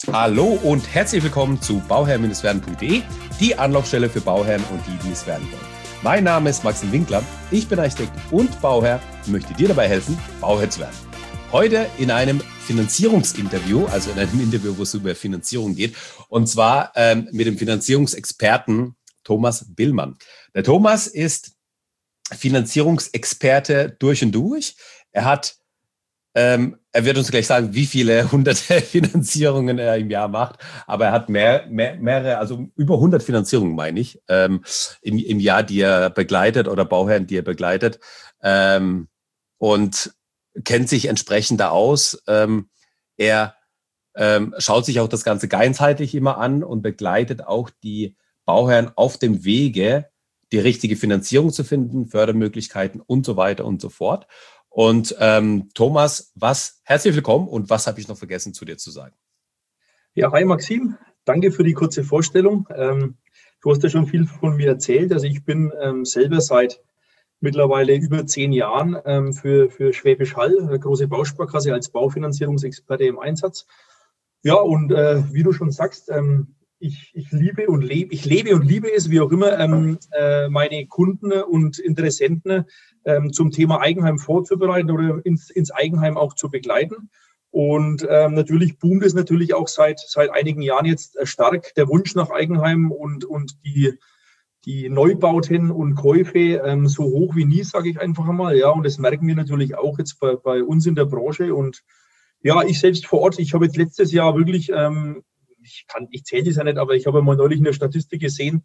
Hallo und herzlich willkommen zu bauherr-werden.de, die Anlaufstelle für Bauherren und die es werden wollen. Mein Name ist Maxim Winkler, ich bin Architekt und Bauherr und möchte dir dabei helfen, Bauherr zu werden. Heute in einem Finanzierungsinterview, also in einem Interview, wo es über Finanzierung geht, und zwar mit dem Finanzierungsexperten Thomas Billmann. Der Thomas ist Finanzierungsexperte durch und durch. Er wird uns gleich sagen, wie viele hunderte Finanzierungen er im Jahr macht, aber er hat mehrere, also über 100 Finanzierungen, meine ich, im Jahr, die er begleitet oder Bauherren, die er begleitet, und kennt sich entsprechend da aus. Er schaut sich auch das Ganze ganzheitlich immer an und begleitet auch die Bauherren auf dem Wege, die richtige Finanzierung zu finden, Fördermöglichkeiten und so weiter und so fort. Und Thomas, herzlich willkommen und was habe ich noch vergessen zu dir zu sagen? Ja, hi Maxim, danke für die kurze Vorstellung. Du hast ja schon viel von mir erzählt. Also ich bin selber seit mittlerweile über 10 Jahren für Schwäbisch Hall, eine große Bausparkasse, als Baufinanzierungsexperte im Einsatz. Ja, und wie du schon sagst, ich lebe und liebe es, wie auch immer, meine Kunden und Interessenten zum Thema Eigenheim vorzubereiten oder ins Eigenheim auch zu begleiten. Und natürlich boomt es natürlich auch seit einigen Jahren jetzt stark der Wunsch nach Eigenheim und die Neubauten und Käufe so hoch wie nie, sage ich einfach einmal. Ja, und das merken wir natürlich auch jetzt bei uns in der Branche. Und ja, ich selbst vor Ort, ich habe jetzt letztes Jahr wirklich ich zähle das ja nicht, aber ich habe mal neulich in der Statistik gesehen,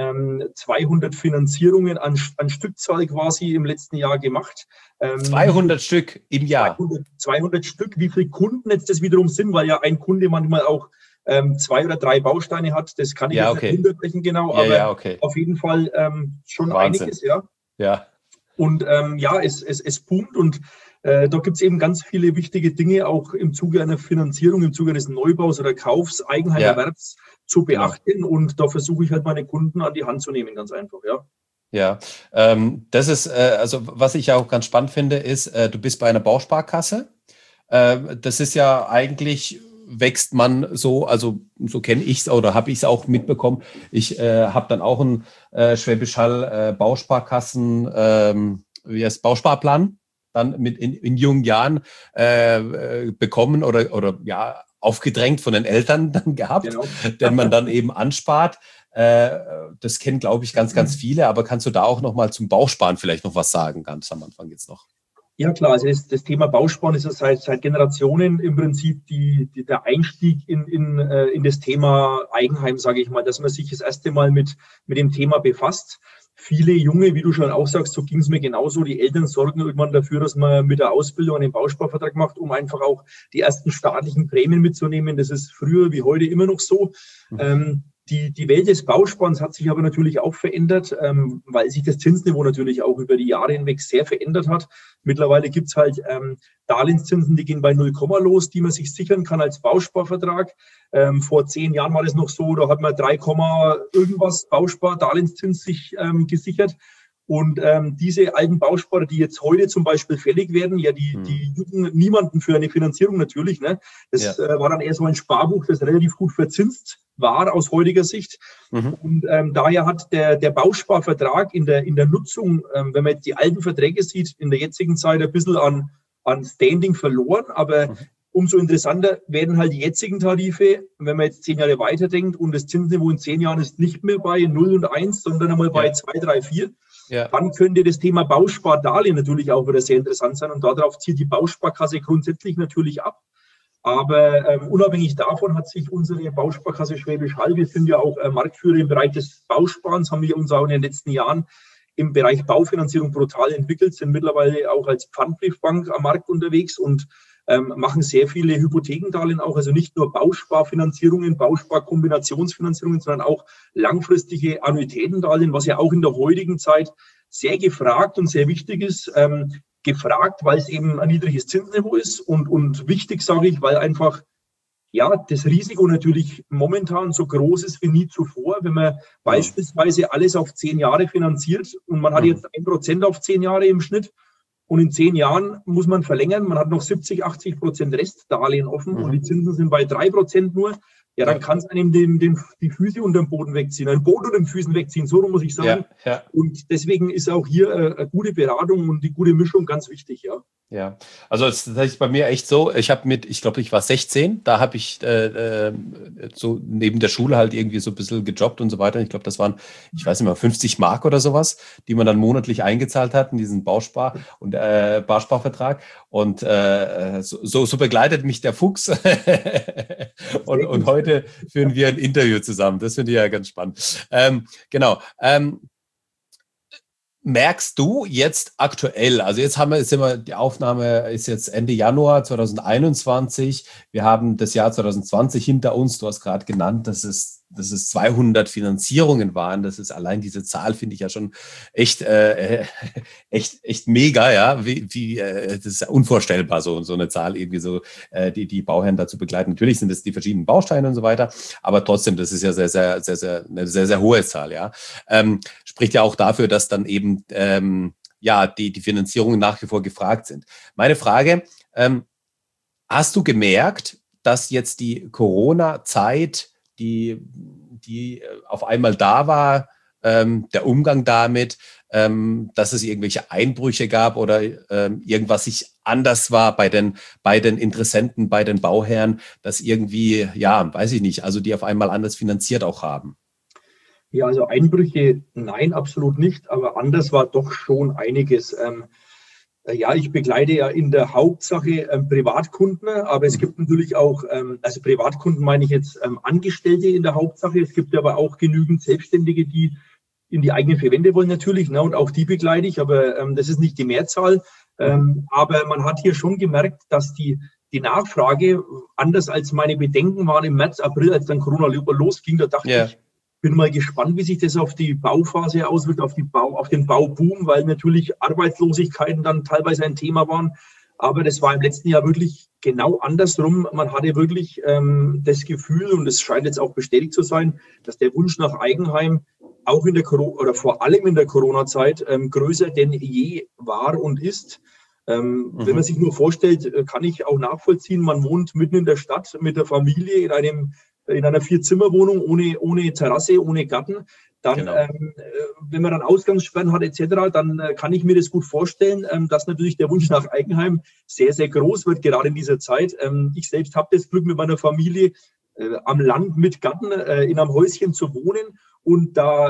200 Finanzierungen an Stückzahl quasi im letzten Jahr gemacht. 200 Stück im Jahr? 200 Stück. Wie viele Kunden jetzt das wiederum sind, weil ja ein Kunde manchmal auch 2 oder 3 Bausteine hat, das kann ich jetzt nicht runterbrechen genau, aber auf jeden Fall schon Wahnsinn. Einiges, ja. Ja. Und es boomt und da gibt es eben ganz viele wichtige Dinge auch im Zuge einer Finanzierung, im Zuge eines Neubaus oder Kaufs, Eigenheimerwerbs zu beachten. Und da versuche ich halt meine Kunden an die Hand zu nehmen, ganz einfach, ja. Ja, das ist, also was ich auch ganz spannend finde, ist, du bist bei einer Bausparkasse. Das ist ja eigentlich, wächst man so, also so kenne ich es oder habe ich es auch mitbekommen. Ich habe dann auch einen Schwäbisch Hall Bausparkassen, Bausparplan dann in jungen Jahren bekommen oder ja aufgedrängt von den Eltern dann gehabt, genau. Den man dann eben anspart. Das kennen, glaube ich, ganz viele. Aber kannst du da auch noch mal zum Bausparen vielleicht noch was sagen, ganz am Anfang jetzt noch? Ja klar, also das Thema Bausparen ist ja seit Generationen im Prinzip der Einstieg in das Thema Eigenheim, sage ich mal, dass man sich das erste Mal mit dem Thema befasst. Viele Junge, wie du schon auch sagst, so ging es mir genauso, die Eltern sorgen irgendwann dafür, dass man mit der Ausbildung einen Bausparvertrag macht, um einfach auch die ersten staatlichen Prämien mitzunehmen. Das ist früher wie heute immer noch so. Die Welt des Bausparens hat sich aber natürlich auch verändert, weil sich das Zinsniveau natürlich auch über die Jahre hinweg sehr verändert hat. Mittlerweile gibt's halt Darlehenszinsen, die gehen bei 0, los, die man sich sichern kann als Bausparvertrag. Vor 10 Jahren war das noch so, da hat man 3, irgendwas Bauspar-Darlehenszins sich gesichert. Und diese alten Bausparer, die jetzt heute zum Beispiel fällig werden, ja, die jucken niemanden für eine Finanzierung natürlich. Ne? Das war dann eher so ein Sparbuch, das relativ gut verzinst war aus heutiger Sicht. Und daher hat der Bausparvertrag in der Nutzung, wenn man jetzt die alten Verträge sieht, in der jetzigen Zeit ein bisschen an Standing verloren. Aber umso interessanter werden halt die jetzigen Tarife, wenn man jetzt 10 Jahre weiterdenkt und das Zinsniveau in 10 Jahren ist nicht mehr bei 0 und 1, sondern einmal bei 2, 3, 4. Ja. Dann könnte das Thema Bauspardarlehen natürlich auch wieder sehr interessant sein und darauf zielt die Bausparkasse grundsätzlich natürlich ab. Aber unabhängig davon hat sich unsere Bausparkasse Schwäbisch Hall, wir sind ja auch Marktführer im Bereich des Bausparens, haben wir uns auch in den letzten Jahren im Bereich Baufinanzierung brutal entwickelt, sind mittlerweile auch als Pfandbriefbank am Markt unterwegs und machen sehr viele Hypothekendarlehen auch, also nicht nur Bausparfinanzierungen, Bausparkombinationsfinanzierungen, sondern auch langfristige Annuitätendarlehen, was ja auch in der heutigen Zeit sehr gefragt und sehr wichtig ist. Gefragt, weil es eben ein niedriges Zinsniveau ist und wichtig, sage ich, weil einfach ja das Risiko natürlich momentan so groß ist wie nie zuvor, wenn man beispielsweise alles auf 10 Jahre finanziert und man hat jetzt 1% auf 10 Jahre im Schnitt. und in 10 Jahren muss man verlängern, man hat noch 70-80% Restdarlehen offen und die Zinsen sind bei 3% nur, ja, dann kann es einem die Füße unter dem Boden wegziehen, ein Boden unter den Füßen wegziehen, so muss ich sagen. Ja. Und deswegen ist auch hier eine gute Beratung und die gute Mischung ganz wichtig, ja. Ja, also das ist bei mir echt so, ich glaube, ich war 16, da habe ich so neben der Schule halt irgendwie so ein bisschen gejobbt und so weiter. Ich glaube, das waren, ich weiß nicht mehr, 50 Mark oder sowas, die man dann monatlich eingezahlt hat in diesen Bausparvertrag. Und so begleitet mich der Fuchs. und heute führen wir ein Interview zusammen. Das finde ich ja ganz spannend. Genau. Merkst du jetzt aktuell, also jetzt die Aufnahme ist jetzt Ende Januar 2021, wir haben das Jahr 2020 hinter uns, du hast gerade genannt, dass es 200 Finanzierungen waren, das ist allein diese Zahl, finde ich ja schon echt mega, ja, das ist ja unvorstellbar, so eine Zahl irgendwie so, die Bauherren dazu begleiten. Natürlich sind es die verschiedenen Bausteine und so weiter, aber trotzdem, das ist ja eine sehr, sehr hohe Zahl, ja. Spricht ja auch dafür, dass dann eben die Finanzierungen nach wie vor gefragt sind. Meine Frage, hast du gemerkt, dass jetzt die Corona-Zeit, die auf einmal da war, der Umgang damit, dass es irgendwelche Einbrüche gab oder irgendwas sich anders war bei den Interessenten, bei den Bauherren, dass irgendwie, ja, weiß ich nicht, also die auf einmal anders finanziert auch haben? Ja, also Einbrüche, nein, absolut nicht, aber anders war doch schon einiges. Ja, ich begleite ja in der Hauptsache Privatkunden, aber es gibt natürlich auch, also Privatkunden meine ich jetzt Angestellte in der Hauptsache. Es gibt aber auch genügend Selbstständige, die in die eigenen vier Wände wollen natürlich, ne, und auch die begleite ich, aber das ist nicht die Mehrzahl. Aber man hat hier schon gemerkt, dass die Nachfrage anders als meine Bedenken waren im März, April, als dann Corona losging. Da dachte ich, bin mal gespannt, wie sich das auf die Bauphase auswirkt, auf den Bauboom, weil natürlich Arbeitslosigkeiten dann teilweise ein Thema waren. Aber das war im letzten Jahr wirklich genau andersrum. Man hatte wirklich das Gefühl, und es scheint jetzt auch bestätigt zu sein, dass der Wunsch nach Eigenheim auch in der Corona oder vor allem in der Corona-Zeit größer denn je war und ist. Wenn man sich nur vorstellt, kann ich auch nachvollziehen, man wohnt mitten in der Stadt mit der Familie in einer 4-Zimmer-Wohnung ohne Terrasse, ohne Garten, dann, wenn man dann Ausgangssperren hat etc., dann kann ich mir das gut vorstellen, dass natürlich der Wunsch nach Eigenheim sehr, sehr groß wird, gerade in dieser Zeit. Ich selbst habe das Glück, mit meiner Familie am Land mit Garten in einem Häuschen zu wohnen. Und da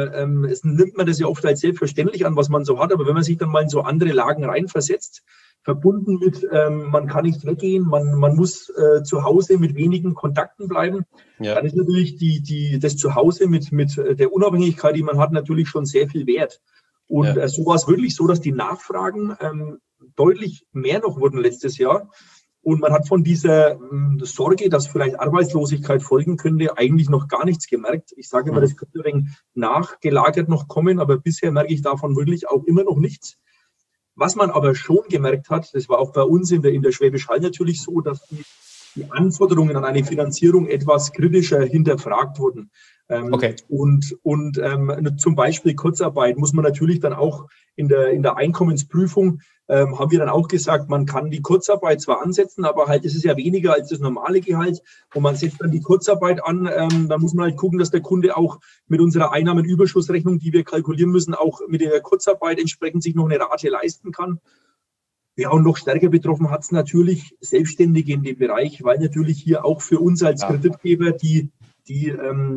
nimmt man das ja oft als selbstverständlich an, was man so hat. Aber wenn man sich dann mal in so andere Lagen reinversetzt, verbunden mit, man kann nicht weggehen, man muss zu Hause mit wenigen Kontakten bleiben, dann ist natürlich das Zuhause mit der Unabhängigkeit, die man hat, natürlich schon sehr viel wert. Und so war es wirklich so, dass die Nachfragen deutlich mehr noch wurden letztes Jahr. Und man hat von dieser Sorge, dass vielleicht Arbeitslosigkeit folgen könnte, eigentlich noch gar nichts gemerkt. Ich sage immer, das könnte ein wenig nachgelagert noch kommen, aber bisher merke ich davon wirklich auch immer noch nichts. Was man aber schon gemerkt hat, das war auch bei uns in der Schwäbisch Hall natürlich so, dass die Anforderungen an eine Finanzierung etwas kritischer hinterfragt wurden. Okay. Und zum Beispiel Kurzarbeit muss man natürlich dann auch in der Einkommensprüfung haben wir dann auch gesagt, man kann die Kurzarbeit zwar ansetzen, aber halt es ist ja weniger als das normale Gehalt und man setzt dann die Kurzarbeit an, dann muss man halt gucken, dass der Kunde auch mit unserer Einnahmenüberschussrechnung, die wir kalkulieren müssen, auch mit der Kurzarbeit entsprechend sich noch eine Rate leisten kann. Ja, und noch stärker betroffen hat es natürlich Selbstständige in dem Bereich, weil natürlich hier auch für uns als Kreditgeber wie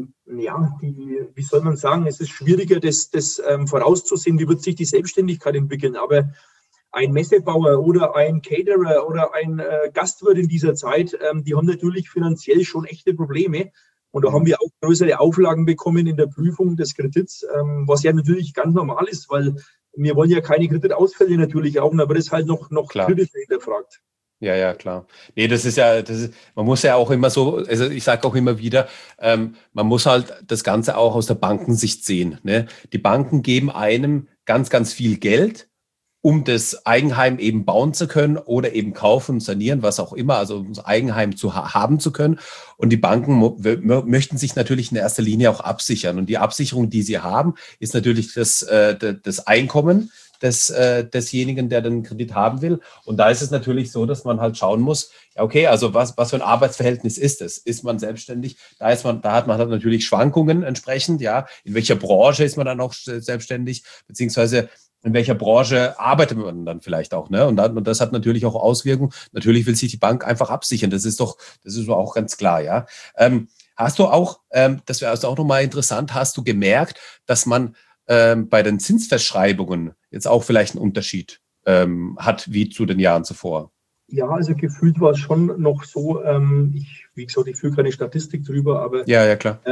soll man sagen, es ist schwieriger, das vorauszusehen, wie wird sich die Selbstständigkeit entwickeln, aber ein Messebauer oder ein Caterer oder ein Gastwirt in dieser Zeit, die haben natürlich finanziell schon echte Probleme. Und da haben wir auch größere Auflagen bekommen in der Prüfung des Kredits, was ja natürlich ganz normal ist, weil wir wollen ja keine Kreditausfälle natürlich auch, aber das ist halt noch kritischer hinterfragt. Ja, klar. Nee, man muss ja auch immer so, also ich sage auch immer wieder, man muss halt das Ganze auch aus der Bankensicht sehen. Ne? Die Banken geben einem ganz, ganz viel Geld, um das Eigenheim eben bauen zu können oder eben kaufen, sanieren, was auch immer, also um das Eigenheim haben zu können. Und die Banken möchten sich natürlich in erster Linie auch absichern. Und die Absicherung, die sie haben, ist natürlich das Einkommen, desjenigen, der den Kredit haben will. Und da ist es natürlich so, dass man halt schauen muss, ja, okay, also was für ein Arbeitsverhältnis ist es? Ist man selbstständig? Da hat man halt natürlich Schwankungen entsprechend, ja. In welcher Branche ist man dann auch selbstständig? Beziehungsweise in welcher Branche arbeitet man dann vielleicht auch, ne? Und das hat natürlich auch Auswirkungen. Natürlich will sich die Bank einfach absichern. Das ist doch auch ganz klar, ja. Hast du auch, das wäre also auch nochmal interessant, hast du gemerkt, dass man bei den Zinsverschreibungen jetzt auch vielleicht einen Unterschied hat wie zu den Jahren zuvor? Ja, also gefühlt war es schon noch so, wie gesagt, ich führe keine Statistik drüber, aber ja, klar.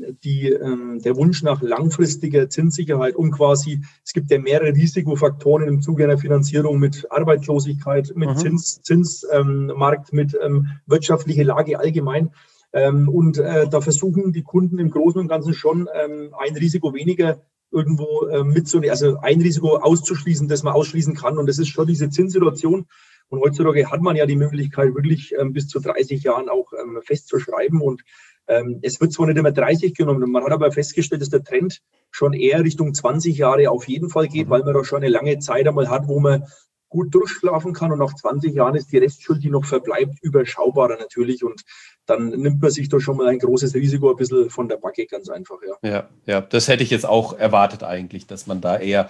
Der Wunsch nach langfristiger Zinssicherheit und quasi, es gibt ja mehrere Risikofaktoren im Zuge einer Finanzierung mit Arbeitslosigkeit, mit Zinsmarkt, mit wirtschaftlicher Lage allgemein. Da versuchen die Kunden im Großen und Ganzen schon ein Risiko weniger irgendwo mitzunehmen, also ein Risiko auszuschließen, das man ausschließen kann. Und das ist schon diese Zinssituation. Und heutzutage hat man ja die Möglichkeit, wirklich bis zu 30 Jahren auch festzuschreiben. Und es wird zwar nicht immer 30 genommen, man hat aber festgestellt, dass der Trend schon eher Richtung 20 Jahre auf jeden Fall geht, weil man da schon eine lange Zeit einmal hat, wo man gut durchschlafen kann. Und nach 20 Jahren ist die Restschuld, die noch verbleibt, überschaubarer natürlich. Und dann nimmt man sich da schon mal ein großes Risiko ein bisschen von der Backe, ganz einfach, ja. Ja, das hätte ich jetzt auch erwartet eigentlich, dass man da eher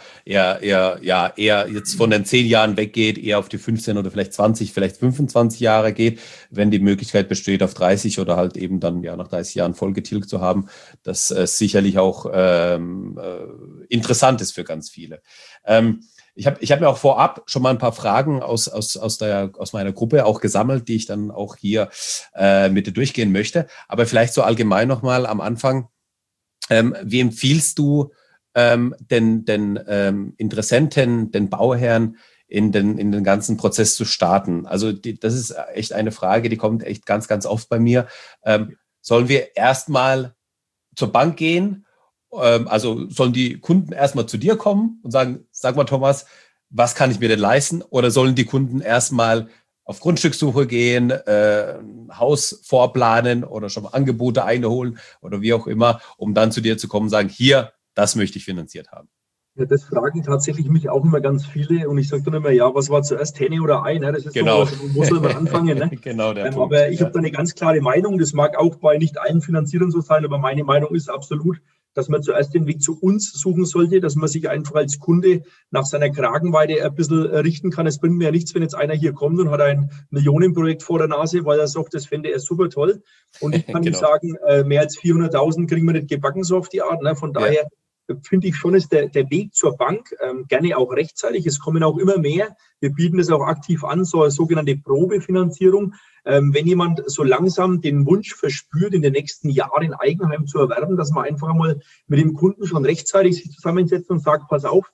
jetzt von den 10 Jahren weggeht, eher auf die 15 oder vielleicht 20, vielleicht 25 Jahre geht, wenn die Möglichkeit besteht, auf 30 oder halt eben dann nach 30 Jahren voll getilgt zu haben, das sicherlich auch interessant ist für ganz viele. Ich hab mir auch vorab schon mal ein paar Fragen aus meiner Gruppe auch gesammelt, die ich dann auch hier mit dir durchgehen möchte. Aber vielleicht so allgemein nochmal am Anfang. Wie empfiehlst du den Interessenten, den Bauherren in den ganzen Prozess zu starten? Also das ist echt eine Frage, die kommt echt ganz, ganz oft bei mir. Sollen wir erstmal zur Bank gehen? Also sollen die Kunden erstmal zu dir kommen und sagen, sag mal Thomas, was kann ich mir denn leisten? Oder sollen die Kunden erstmal auf Grundstückssuche gehen, ein Haus vorplanen oder schon mal Angebote einholen oder wie auch immer, um dann zu dir zu kommen und sagen, hier, das möchte ich finanziert haben? Ja, das fragen tatsächlich mich auch immer ganz viele und ich sage dann immer, ja, was war zuerst, Henne oder Ei? Ne? Das ist genau. So, wo soll man anfangen? Ne? Genau der Punkt. Aber ich habe da eine ganz klare Meinung, das mag auch bei nicht allen Finanzierern so sein, aber meine Meinung ist absolut, dass man zuerst den Weg zu uns suchen sollte, dass man sich einfach als Kunde nach seiner Kragenweite ein bisschen richten kann. Es bringt mir ja nichts, wenn jetzt einer hier kommt und hat ein Millionenprojekt vor der Nase, weil er sagt, das fände er super toll. Und ich kann ihm sagen, mehr als 400.000 kriegen wir nicht gebacken, so auf die Art. Ne? Von daher finde ich schon, ist der Weg zur Bank gerne auch rechtzeitig. Es kommen auch immer mehr. Wir bieten es auch aktiv an, so eine sogenannte Probefinanzierung. Wenn jemand so langsam den Wunsch verspürt, in den nächsten Jahren Eigenheim zu erwerben, dass man einfach mal mit dem Kunden schon rechtzeitig sich zusammensetzt und sagt, pass auf,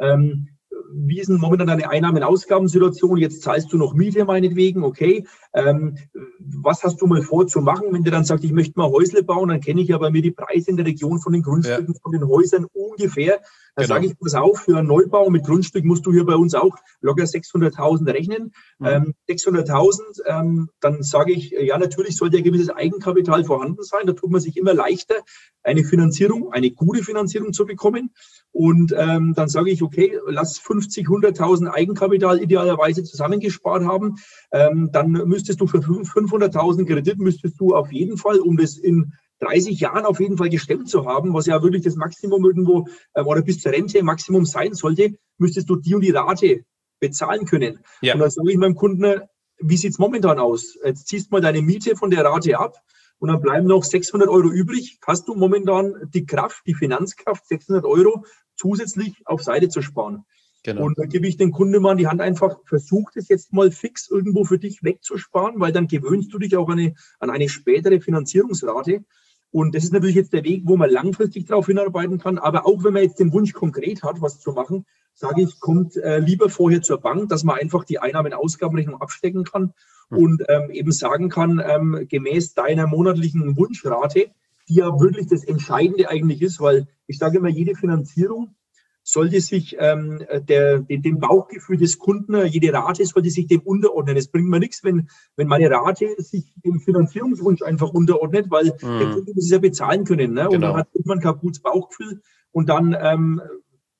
wie ist denn momentan deine Einnahmen-Ausgabensituation? Jetzt zahlst du noch Miete meinetwegen, okay. Was hast du mal vor zu machen? Wenn der dann sagt, ich möchte mal Häusle bauen, dann kenne ich ja bei mir die Preise in der Region von den Grundstücken, von den Häusern ungefähr. Dann sage ich, pass auf, für einen Neubau mit Grundstück musst du hier bei uns auch locker 600.000 rechnen. 600.000, dann sage ich, ja, natürlich sollte ein gewisses Eigenkapital vorhanden sein. Da tut man sich immer leichter, eine Finanzierung, eine gute Finanzierung zu bekommen. Und dann sage ich, okay, lass 50, 100.000 Eigenkapital idealerweise zusammengespart haben. Dann müsstest du für 500.000 Kredit, müsstest du auf jeden Fall, um das in 30 Jahren auf jeden Fall gestemmt zu haben, was ja wirklich das Maximum irgendwo oder bis zur Rente Maximum sein sollte, müsstest du die und die Rate bezahlen können. Ja. Und dann sage ich meinem Kunden, wie sieht es momentan aus? Jetzt ziehst mal deine Miete von der Rate ab und dann bleiben noch 600 Euro übrig. Hast du momentan die Kraft, die Finanzkraft, 600 Euro zusätzlich auf Seite zu sparen? Genau. Und dann gebe ich den Kunden mal an die Hand einfach, versuch das jetzt mal fix irgendwo für dich wegzusparen, weil dann gewöhnst du dich auch an eine spätere Finanzierungsrate. Und das ist natürlich jetzt der Weg, wo man langfristig darauf hinarbeiten kann. Aber auch wenn man jetzt den Wunsch konkret hat, was zu machen, sage ich, kommt lieber vorher zur Bank, dass man einfach die Einnahmen-Ausgabenrechnung abstecken kann und eben sagen kann, gemäß deiner monatlichen Wunschrate, die ja wirklich das Entscheidende eigentlich ist, weil ich sage immer, jede Finanzierung sollte sich dem Bauchgefühl des Kunden, jede Rate sollte sich dem unterordnen. Es bringt mir nichts, wenn meine Rate sich dem Finanzierungswunsch einfach unterordnet, weil der Kunde muss es ja bezahlen können. Ne? Und dann hat man kein gutes Bauchgefühl und dann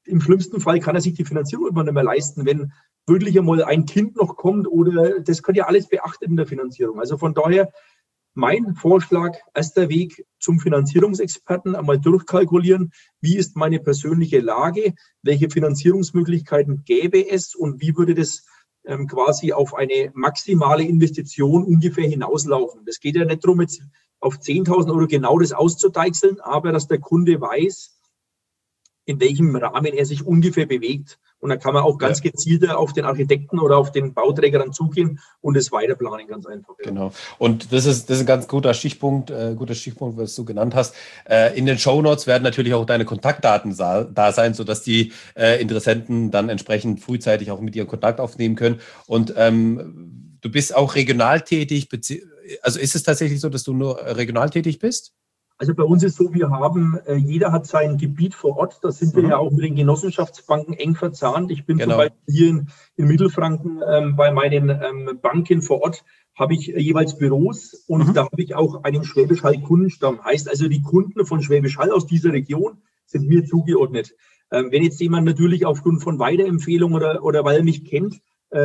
im schlimmsten Fall kann er sich die Finanzierung immer nicht mehr leisten, wenn wirklich einmal ein Kind noch kommt oder das kann ja alles beachtet in der Finanzierung. Also von daher mein Vorschlag, erster Weg zum Finanzierungsexperten, einmal durchkalkulieren, wie ist meine persönliche Lage, welche Finanzierungsmöglichkeiten gäbe es und wie würde das quasi auf eine maximale Investition ungefähr hinauslaufen. Das geht ja nicht darum, jetzt auf 10.000 Euro genau das auszudeichseln, aber dass der Kunde weiß, in welchem Rahmen er sich ungefähr bewegt. Und dann kann man auch ganz gezielter auf den Architekten oder auf den Bauträger dann zugehen und es weiterplanen, ganz einfach. Ja. Genau. Und das ist ein ganz guter Stichpunkt, was du genannt hast. In den Shownotes werden natürlich auch deine Kontaktdaten da sein, sodass die Interessenten dann entsprechend frühzeitig auch mit dir Kontakt aufnehmen können. Und du bist auch regional tätig. Also ist es tatsächlich so, dass du nur regional tätig bist? Also bei uns ist so, wir haben, jeder hat sein Gebiet vor Ort. Da sind wir ja auch mit den Genossenschaftsbanken eng verzahnt. Ich bin zum Beispiel hier in Mittelfranken bei meinen Banken vor Ort, habe ich jeweils Büros und da habe ich auch einen Schwäbisch Hall Kundenstamm. Heißt also, die Kunden von Schwäbisch Hall aus dieser Region sind mir zugeordnet. Wenn jetzt jemand natürlich aufgrund von Weiterempfehlung oder weil er mich kennt,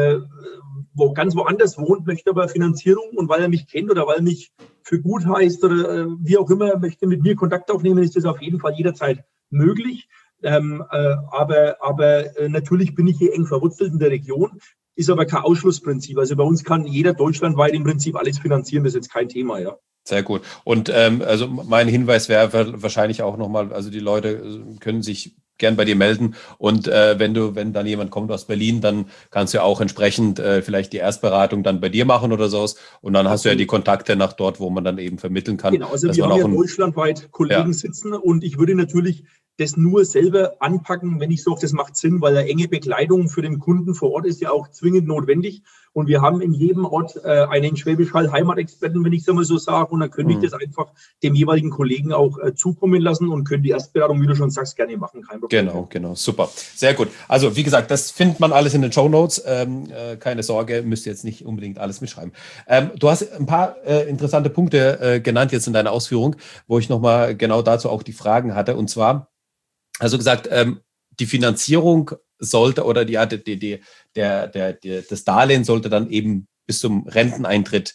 ganz woanders wohnt, möchte aber Finanzierung und weil er mich kennt oder weil er mich für gut heißt oder wie auch immer, möchte mit mir Kontakt aufnehmen, ist das auf jeden Fall jederzeit möglich. Aber natürlich bin ich hier eng verwurzelt in der Region, ist aber kein Ausschlussprinzip. Also bei uns kann jeder deutschlandweit im Prinzip alles finanzieren, das ist jetzt kein Thema, ja. Sehr gut. Und also mein Hinweis wäre wahrscheinlich auch nochmal, also die Leute können sich gern bei dir melden und wenn dann jemand kommt aus Berlin, dann kannst du ja auch entsprechend vielleicht die Erstberatung dann bei dir machen oder sowas und dann hast du ja die Kontakte nach dort, wo man dann eben vermitteln kann. Genau, also wir haben ja deutschlandweit Kollegen sitzen und ich würde natürlich das nur selber anpacken, wenn ich sage, das macht Sinn, weil eine enge Begleitung für den Kunden vor Ort ist ja auch zwingend notwendig. Und wir haben in jedem Ort einen Schwäbisch Hall Heimatexperten, wenn ich es einmal so sage. Und dann könnte ich das einfach dem jeweiligen Kollegen auch zukommen lassen und können die Erstberatung, wie du schon sagst, gerne machen. Kein Problem. Genau. Super. Sehr gut. Also wie gesagt, das findet man alles in den Shownotes. Keine Sorge, müsst ihr jetzt nicht unbedingt alles mitschreiben. Du hast ein paar interessante Punkte genannt jetzt in deiner Ausführung, wo ich nochmal genau dazu auch die Fragen hatte. Und zwar, also gesagt, die Finanzierung sollte oder das Darlehen sollte dann eben bis zum Renteneintritt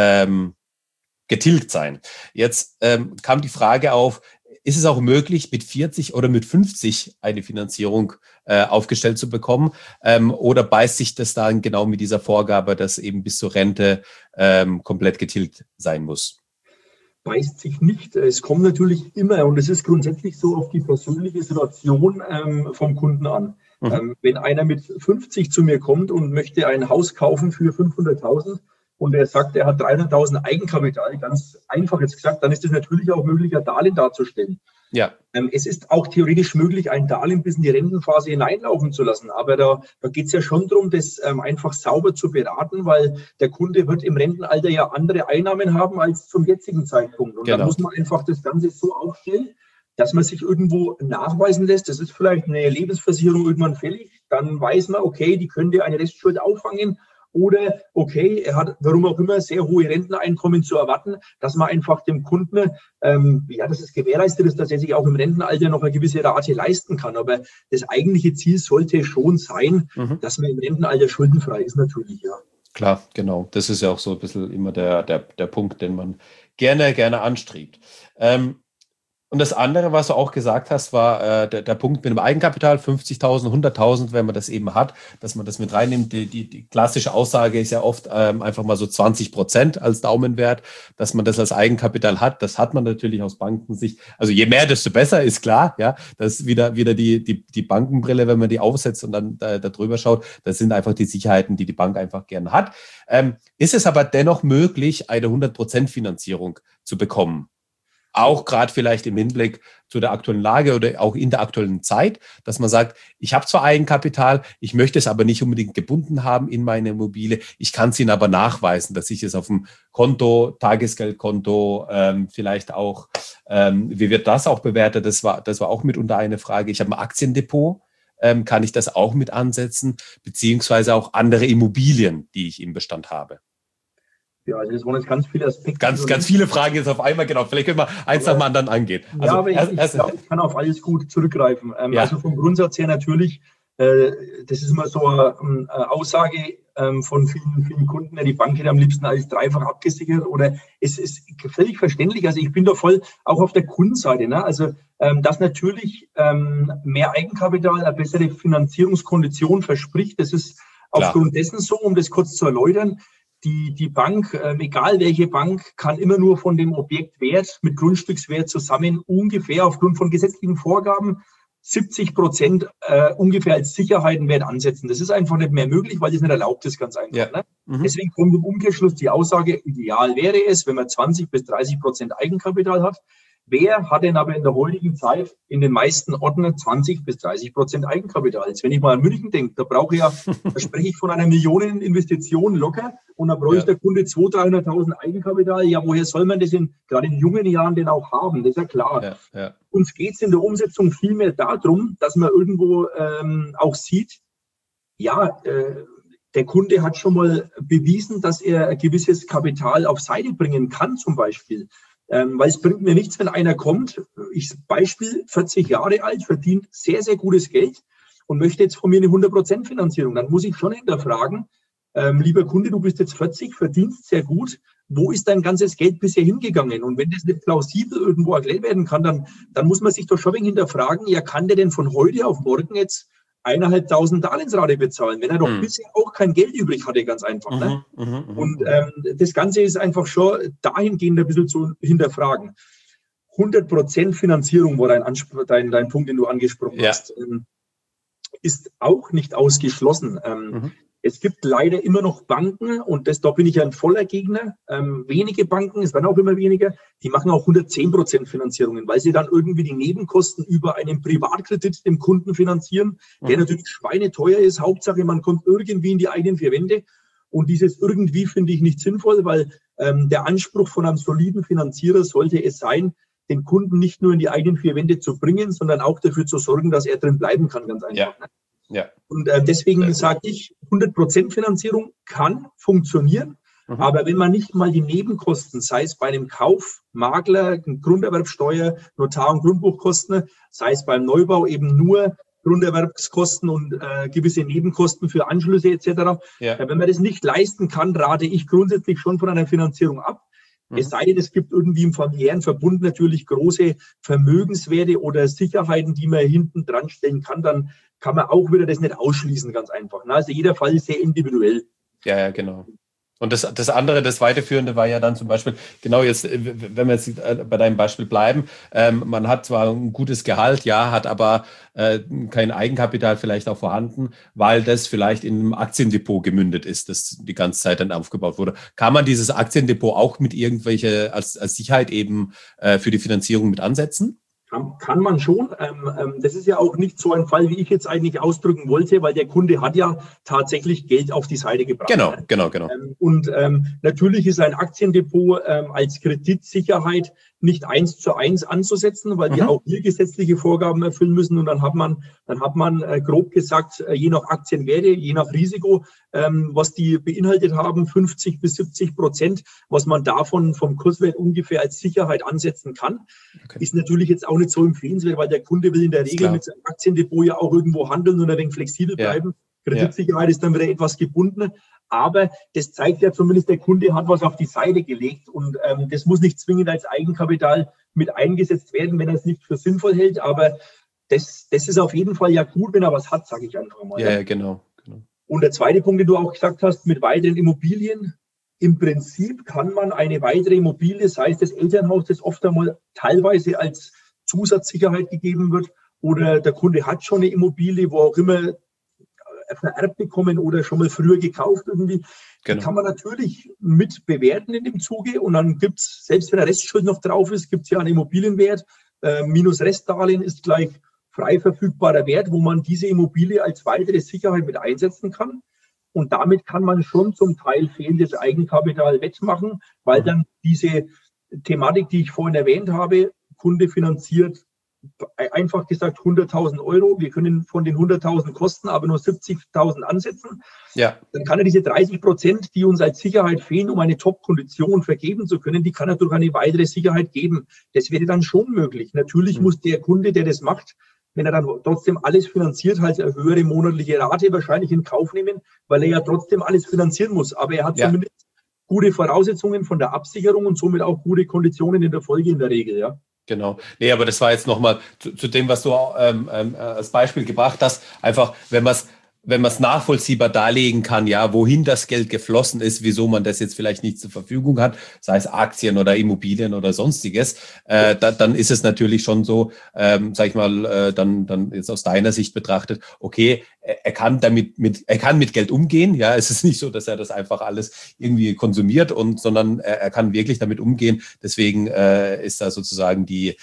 getilgt sein. Jetzt kam die Frage auf, ist es auch möglich, mit 40 oder mit 50 eine Finanzierung aufgestellt zu bekommen? Oder beißt sich das dann genau mit dieser Vorgabe, dass eben bis zur Rente komplett getilgt sein muss? Beißt sich nicht. Es kommt natürlich immer, und es ist grundsätzlich so, auf die persönliche Situation vom Kunden an. Wenn einer mit 50 zu mir kommt und möchte ein Haus kaufen für 500.000 und er sagt, er hat 300.000 Eigenkapital, ganz einfach jetzt gesagt, dann ist es natürlich auch möglich, ein Darlehen darzustellen. Ja. Es ist auch theoretisch möglich, ein Darlehen bis in die Rentenphase hineinlaufen zu lassen. Aber da geht es ja schon darum, das einfach sauber zu beraten, weil der Kunde wird im Rentenalter ja andere Einnahmen haben als zum jetzigen Zeitpunkt. Und da muss man einfach das Ganze so aufstellen, dass man sich irgendwo nachweisen lässt. Das ist vielleicht eine Lebensversicherung irgendwann fällig. Dann weiß man, okay, die könnte eine Restschuld auffangen. Oder, okay, er hat, warum auch immer, sehr hohe Renteneinkommen zu erwarten, dass man einfach dem Kunden, dass es gewährleistet ist, dass er sich auch im Rentenalter noch eine gewisse Rate leisten kann. Aber das eigentliche Ziel sollte schon sein, dass man im Rentenalter schuldenfrei ist, natürlich, ja. Klar, genau. Das ist ja auch so ein bisschen immer der Punkt, den man gerne anstrebt. Und das andere, was du auch gesagt hast, war der Punkt mit dem Eigenkapital, 50.000, 100.000, wenn man das eben hat, dass man das mit reinnimmt. Die klassische Aussage ist ja oft einfach mal so 20% als Daumenwert, dass man das als Eigenkapital hat. Das hat man natürlich aus Bankensicht. Also je mehr, desto besser, ist klar. Ja, das ist wieder die Bankenbrille, wenn man die aufsetzt und dann da drüber schaut. Das sind einfach die Sicherheiten, die die Bank einfach gerne hat. Ist es aber dennoch möglich, eine 100% Finanzierung zu bekommen? Auch gerade vielleicht im Hinblick zu der aktuellen Lage oder auch in der aktuellen Zeit, dass man sagt, ich habe zwar Eigenkapital, ich möchte es aber nicht unbedingt gebunden haben in meine Immobilie. Ich kann es Ihnen aber nachweisen, dass ich es auf dem Konto, Tagesgeldkonto, vielleicht auch, wie wird das auch bewertet? Das war auch mitunter eine Frage. Ich habe ein Aktiendepot. Kann ich das auch mit ansetzen, beziehungsweise auch andere Immobilien, die ich im Bestand habe? Ja, also das waren jetzt ganz viele Aspekte. Ganz viele Fragen jetzt auf einmal, genau. Vielleicht können wir eins nach dem anderen angehen. Also, ja, aber ich kann auf alles gut zurückgreifen. Ja. Also vom Grundsatz her natürlich, das ist immer so eine Aussage von vielen Kunden, die Bank hätte am liebsten alles dreifach abgesichert, oder es ist völlig verständlich. Also ich bin da voll auch auf der Kundenseite. Ne? Also dass natürlich mehr Eigenkapital eine bessere Finanzierungskondition verspricht, das ist aufgrund dessen so, um das kurz zu erläutern. Die Bank, egal welche Bank, kann immer nur von dem Objektwert mit Grundstückswert zusammen ungefähr aufgrund von gesetzlichen Vorgaben 70% ungefähr als Sicherheitenwert ansetzen. Das ist einfach nicht mehr möglich, weil das nicht erlaubt ist, ganz einfach. Ja. Ne? Deswegen kommt im Umkehrschluss die Aussage, ideal wäre es, wenn man 20-30% Eigenkapital hat. Wer hat denn aber in der heutigen Zeit in den meisten Orten 20-30% Eigenkapital? Jetzt, wenn ich mal an München denke, da spreche ich von einer Millioneninvestition locker und da bräuchte der Kunde 200.000, 300.000 Eigenkapital. Ja, woher soll man das gerade in jungen Jahren denn auch haben? Das ist ja klar. Ja. Uns geht es in der Umsetzung vielmehr darum, dass man irgendwo auch sieht, ja, der Kunde hat schon mal bewiesen, dass er ein gewisses Kapital auf Seite bringen kann, zum Beispiel. Weil es bringt mir nichts, wenn einer kommt, Beispiel 40 Jahre alt, verdient sehr, sehr gutes Geld und möchte jetzt von mir eine 100% Finanzierung. Dann muss ich schon hinterfragen, lieber Kunde, du bist jetzt 40, verdienst sehr gut, wo ist dein ganzes Geld bisher hingegangen? Und wenn das nicht plausibel irgendwo erklärt werden kann, dann muss man sich doch schon hinterfragen, ja, kann der denn von heute auf morgen jetzt 1.500 Darlehensrate bezahlen, wenn er doch bisher auch kein Geld übrig hatte, ganz einfach. Ne? Und das Ganze ist einfach schon dahingehend ein bisschen zu hinterfragen. 100% Finanzierung war dein Punkt, den du angesprochen hast, ist auch nicht ausgeschlossen. Es gibt leider immer noch Banken, und da bin ich ein voller Gegner, wenige Banken, es werden auch immer weniger, die machen auch 110% Finanzierungen, weil sie dann irgendwie die Nebenkosten über einen Privatkredit dem Kunden finanzieren, der natürlich schweineteuer ist. Hauptsache, man kommt irgendwie in die eigenen vier Wände. Und dieses irgendwie finde ich nicht sinnvoll, weil der Anspruch von einem soliden Finanzierer sollte es sein, den Kunden nicht nur in die eigenen vier Wände zu bringen, sondern auch dafür zu sorgen, dass er drin bleiben kann, ganz einfach. Ja. Ja. Und deswegen sage ich, 100% Finanzierung kann funktionieren, aber wenn man nicht mal die Nebenkosten, sei es bei einem Kauf, Makler, Grunderwerbsteuer, Notar- und Grundbuchkosten, sei es beim Neubau eben nur Grunderwerbskosten und gewisse Nebenkosten für Anschlüsse etc. Wenn man das nicht leisten kann, rate ich grundsätzlich schon von einer Finanzierung ab. Es sei denn, es gibt irgendwie im familiären Verbund natürlich große Vermögenswerte oder Sicherheiten, die man hinten dran stellen kann, dann kann man auch wieder das nicht ausschließen, ganz einfach. Also jeder Fall ist sehr individuell. Ja, genau. Und das andere, das Weiterführende war ja dann zum Beispiel, genau jetzt, wenn wir jetzt bei deinem Beispiel bleiben, man hat zwar ein gutes Gehalt, ja, hat aber kein Eigenkapital vielleicht auch vorhanden, weil das vielleicht in einem Aktiendepot gemündet ist, das die ganze Zeit dann aufgebaut wurde. Kann man dieses Aktiendepot auch mit irgendwelche als Sicherheit eben für die Finanzierung mit ansetzen? Kann man schon. Das ist ja auch nicht so ein Fall, wie ich jetzt eigentlich ausdrücken wollte, weil der Kunde hat ja tatsächlich Geld auf die Seite gebracht. Genau. Und natürlich ist ein Aktiendepot als Kreditsicherheit nicht 1:1 anzusetzen, weil wir auch hier gesetzliche Vorgaben erfüllen müssen. Und dann hat man grob gesagt, je nach Aktienwerte, je nach Risiko, was die beinhaltet haben, 50-70%, was man davon vom Kurswert ungefähr als Sicherheit ansetzen kann, ist natürlich jetzt auch nicht so empfehlenswert, weil der Kunde will in der Regel mit seinem Aktiendepot ja auch irgendwo handeln und ein wenig flexibel bleiben. Kreditsicherheit ist dann wieder etwas gebunden. Aber das zeigt ja zumindest, der Kunde hat was auf die Seite gelegt und das muss nicht zwingend als Eigenkapital mit eingesetzt werden, wenn er es nicht für sinnvoll hält. Aber das ist auf jeden Fall ja gut, wenn er was hat, sage ich einfach mal. Ja, genau. Und der zweite Punkt, den du auch gesagt hast, mit weiteren Immobilien. Im Prinzip kann man eine weitere Immobilie, sei es das Elternhaus, das oft einmal teilweise als Zusatzsicherheit gegeben wird, oder der Kunde hat schon eine Immobilie, wo auch immer vererbt bekommen oder schon mal früher gekauft irgendwie. Die kann man natürlich mit bewerten in dem Zuge und dann gibt es, selbst wenn der Restschuld noch drauf ist, gibt es ja einen Immobilienwert, minus Restdarlehen ist gleich frei verfügbarer Wert, wo man diese Immobilie als weitere Sicherheit mit einsetzen kann. Und damit kann man schon zum Teil fehlendes Eigenkapital wettmachen, weil dann diese Thematik, die ich vorhin erwähnt habe, Kunde finanziert einfach gesagt 100.000 Euro. Wir können von den 100.000 Kosten aber nur 70.000 ansetzen. Ja. Dann kann er diese 30%, die uns als Sicherheit fehlen, um eine Top-Kondition vergeben zu können, die kann er durch eine weitere Sicherheit geben. Das wäre dann schon möglich. Natürlich muss der Kunde, der das macht, wenn er dann trotzdem alles finanziert, halt eine höhere monatliche Rate wahrscheinlich in Kauf nehmen, weil er ja trotzdem alles finanzieren muss. Aber er hat zumindest gute Voraussetzungen von der Absicherung und somit auch gute Konditionen in der Folge in der Regel, ja. Genau. Nee, aber das war jetzt nochmal zu dem, was du als Beispiel gebracht hast. Einfach, wenn man es nachvollziehbar darlegen kann, ja, wohin das Geld geflossen ist, wieso man das jetzt vielleicht nicht zur Verfügung hat, sei es Aktien oder Immobilien oder sonstiges, dann ist es natürlich schon so, sag ich mal, dann jetzt aus deiner Sicht betrachtet, okay, er kann mit Geld umgehen, ja, es ist nicht so, dass er das einfach alles irgendwie konsumiert sondern er kann wirklich damit umgehen. Deswegen ist da sozusagen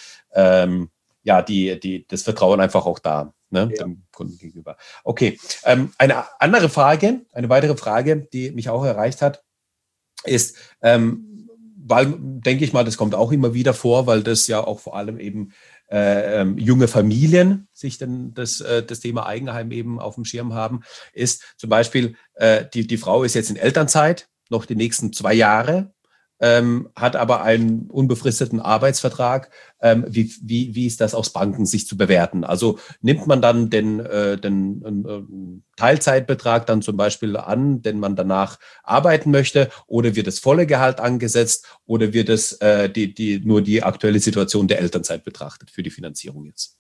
das Vertrauen einfach auch da, ne, dem Kunden gegenüber. Okay, eine weitere Frage, die mich auch erreicht hat, ist, weil, denke ich mal, das kommt auch immer wieder vor, weil das ja auch vor allem eben junge Familien sich dann das Thema Eigenheim eben auf dem Schirm haben, ist zum Beispiel, die Frau ist jetzt in Elternzeit, noch die nächsten 2 Jahre, hat aber einen unbefristeten Arbeitsvertrag. Wie ist das aus Bankensicht zu bewerten? Also nimmt man dann den Teilzeitbetrag dann zum Beispiel an, den man danach arbeiten möchte, oder wird das volle Gehalt angesetzt, oder wird es nur die aktuelle Situation der Elternzeit betrachtet für die Finanzierung jetzt?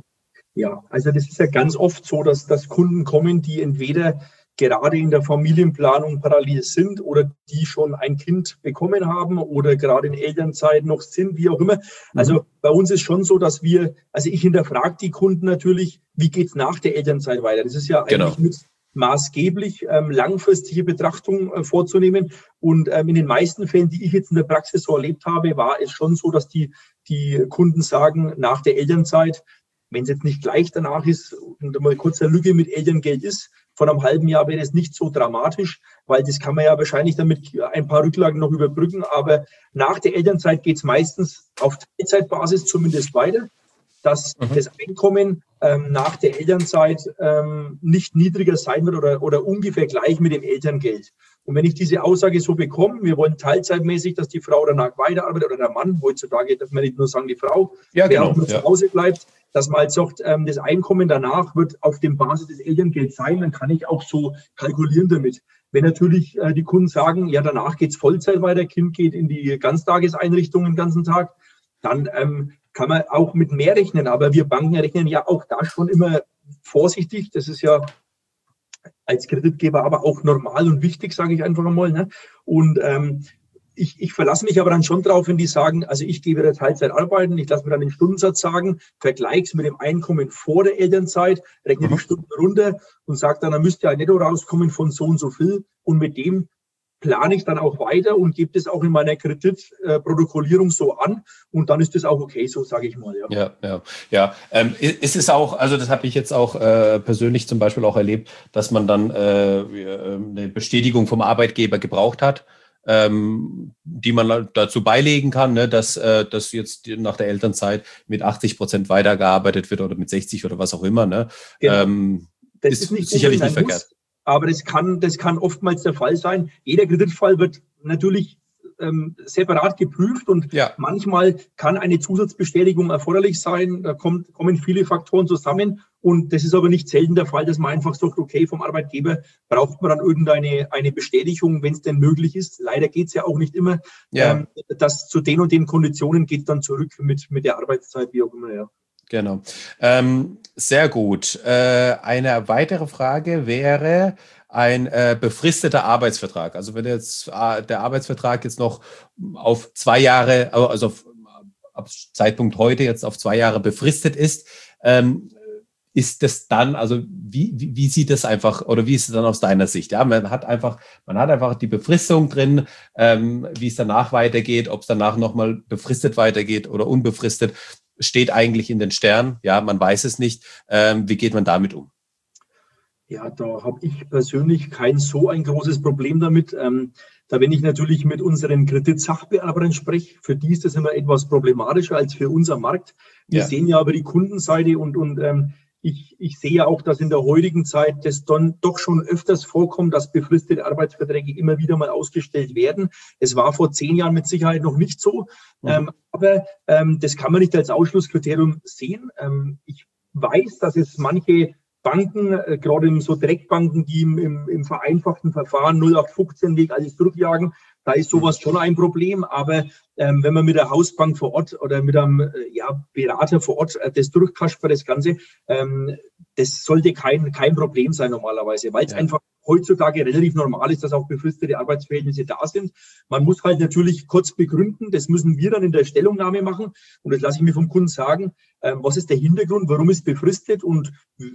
Ja, also das ist ja ganz oft so, dass Kunden kommen, die entweder gerade in der Familienplanung parallel sind oder die schon ein Kind bekommen haben oder gerade in Elternzeit noch sind, wie auch immer. Also bei uns ist schon so, dass ich hinterfrage die Kunden natürlich, wie geht es nach der Elternzeit weiter? Das ist ja eigentlich mit maßgeblich langfristige Betrachtung vorzunehmen. Und in den meisten Fällen, die ich jetzt in der Praxis so erlebt habe, war es schon so, dass die Kunden sagen, nach der Elternzeit, wenn es jetzt nicht gleich danach ist und mal kurz eine Lücke mit Elterngeld ist, von einem halben Jahr wäre es nicht so dramatisch, weil das kann man ja wahrscheinlich damit ein paar Rücklagen noch überbrücken. Aber nach der Elternzeit geht es meistens auf Teilzeitbasis zumindest weiter, dass das Einkommen nach der Elternzeit nicht niedriger sein wird oder ungefähr gleich mit dem Elterngeld. Und wenn ich diese Aussage so bekomme, wir wollen teilzeitmäßig, dass die Frau danach weiterarbeitet oder der Mann, heutzutage darf man nicht nur sagen die Frau, wer auch nur zu Hause bleibt, dass man halt sagt, das Einkommen danach wird auf dem Basis des Elterngelds sein, dann kann ich auch so kalkulieren damit. Wenn natürlich die Kunden sagen, ja, danach geht's Vollzeit weiter, Kind geht in die Ganztageseinrichtung den ganzen Tag, dann kann man auch mit mehr rechnen. Aber wir Banken rechnen ja auch da schon immer vorsichtig. Das ist ja als Kreditgeber aber auch normal und wichtig, sage ich einfach einmal. Ne? Und ich verlasse mich aber dann schon drauf, wenn die sagen, also ich gehe wieder Teilzeit arbeiten, ich lasse mir dann den Stundensatz sagen, vergleiche es mit dem Einkommen vor der Elternzeit, rechne die Stunden runter und sage dann müsste ja ein Netto rauskommen von so und so viel. Und mit dem plane ich dann auch weiter und gebe das auch in meiner Kreditprotokollierung so an. Und dann ist das auch okay, so sage ich mal. Ja. Ist es auch, also das habe ich jetzt auch persönlich zum Beispiel auch erlebt, dass man dann eine Bestätigung vom Arbeitgeber gebraucht hat, die man dazu beilegen kann, ne, dass jetzt nach der Elternzeit mit 80% weitergearbeitet wird oder mit 60 oder was auch immer. Ne? Genau. Das ist nicht sicherlich nicht verkehrt. Aber das kann oftmals der Fall sein. Jeder Kreditfall wird natürlich separat geprüft und manchmal kann eine Zusatzbestätigung erforderlich sein. Da kommen viele Faktoren zusammen und das ist aber nicht selten der Fall, dass man einfach sagt, okay, vom Arbeitgeber braucht man dann irgendeine Bestätigung, wenn es denn möglich ist. Leider geht es ja auch nicht immer, dass zu den und den Konditionen geht dann zurück mit der Arbeitszeit, wie auch immer. Ja. Genau. Sehr gut. Eine weitere Frage wäre ein befristeter Arbeitsvertrag. Also wenn jetzt der Arbeitsvertrag jetzt noch auf 2 Jahre, also ab Zeitpunkt heute jetzt auf 2 Jahre befristet ist das dann, also wie sieht das einfach, oder wie ist es dann aus deiner Sicht? Ja, man hat einfach die Befristung drin, wie es danach weitergeht, ob es danach nochmal befristet weitergeht oder unbefristet, steht eigentlich in den Sternen. Ja, man weiß es nicht. Wie geht man damit um? Ja, da habe ich persönlich kein so ein großes Problem damit. Da, wenn ich natürlich mit unseren Kreditsachbearbeitern spreche, für die ist das immer etwas problematischer als für unseren Markt. Wir sehen ja aber die Kundenseite und ich sehe ja auch, dass in der heutigen Zeit das dann doch schon öfters vorkommt, dass befristete Arbeitsverträge immer wieder mal ausgestellt werden. Es war vor 10 Jahren mit Sicherheit noch nicht so, aber das kann man nicht als Ausschlusskriterium sehen. Ich weiß, dass es manche Banken, gerade in so Direktbanken, die im vereinfachten Verfahren 0815-Weg alles durchjagen, da ist sowas schon ein Problem. Aber wenn man mit der Hausbank vor Ort oder mit einem Berater vor Ort das durchkaspert, das Ganze, das sollte kein Problem sein normalerweise, weil es einfach heutzutage relativ normal ist, dass auch befristete Arbeitsverhältnisse da sind. Man muss halt natürlich kurz begründen, das müssen wir dann in der Stellungnahme machen und das lasse ich mir vom Kunden sagen, was ist der Hintergrund, warum ist befristet und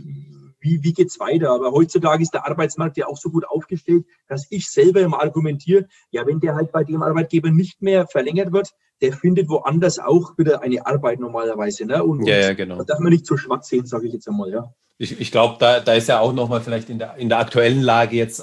wie geht's weiter? Aber heutzutage ist der Arbeitsmarkt ja auch so gut aufgestellt, dass ich selber immer argumentiere, ja, wenn der halt bei dem Arbeitgeber nicht mehr verlängert wird, der findet woanders auch wieder eine Arbeit normalerweise. Ne? Und genau. Das darf man nicht so schwarz sehen, sage ich jetzt einmal. Ja. Ich glaube, da ist ja auch nochmal vielleicht in der aktuellen Lage jetzt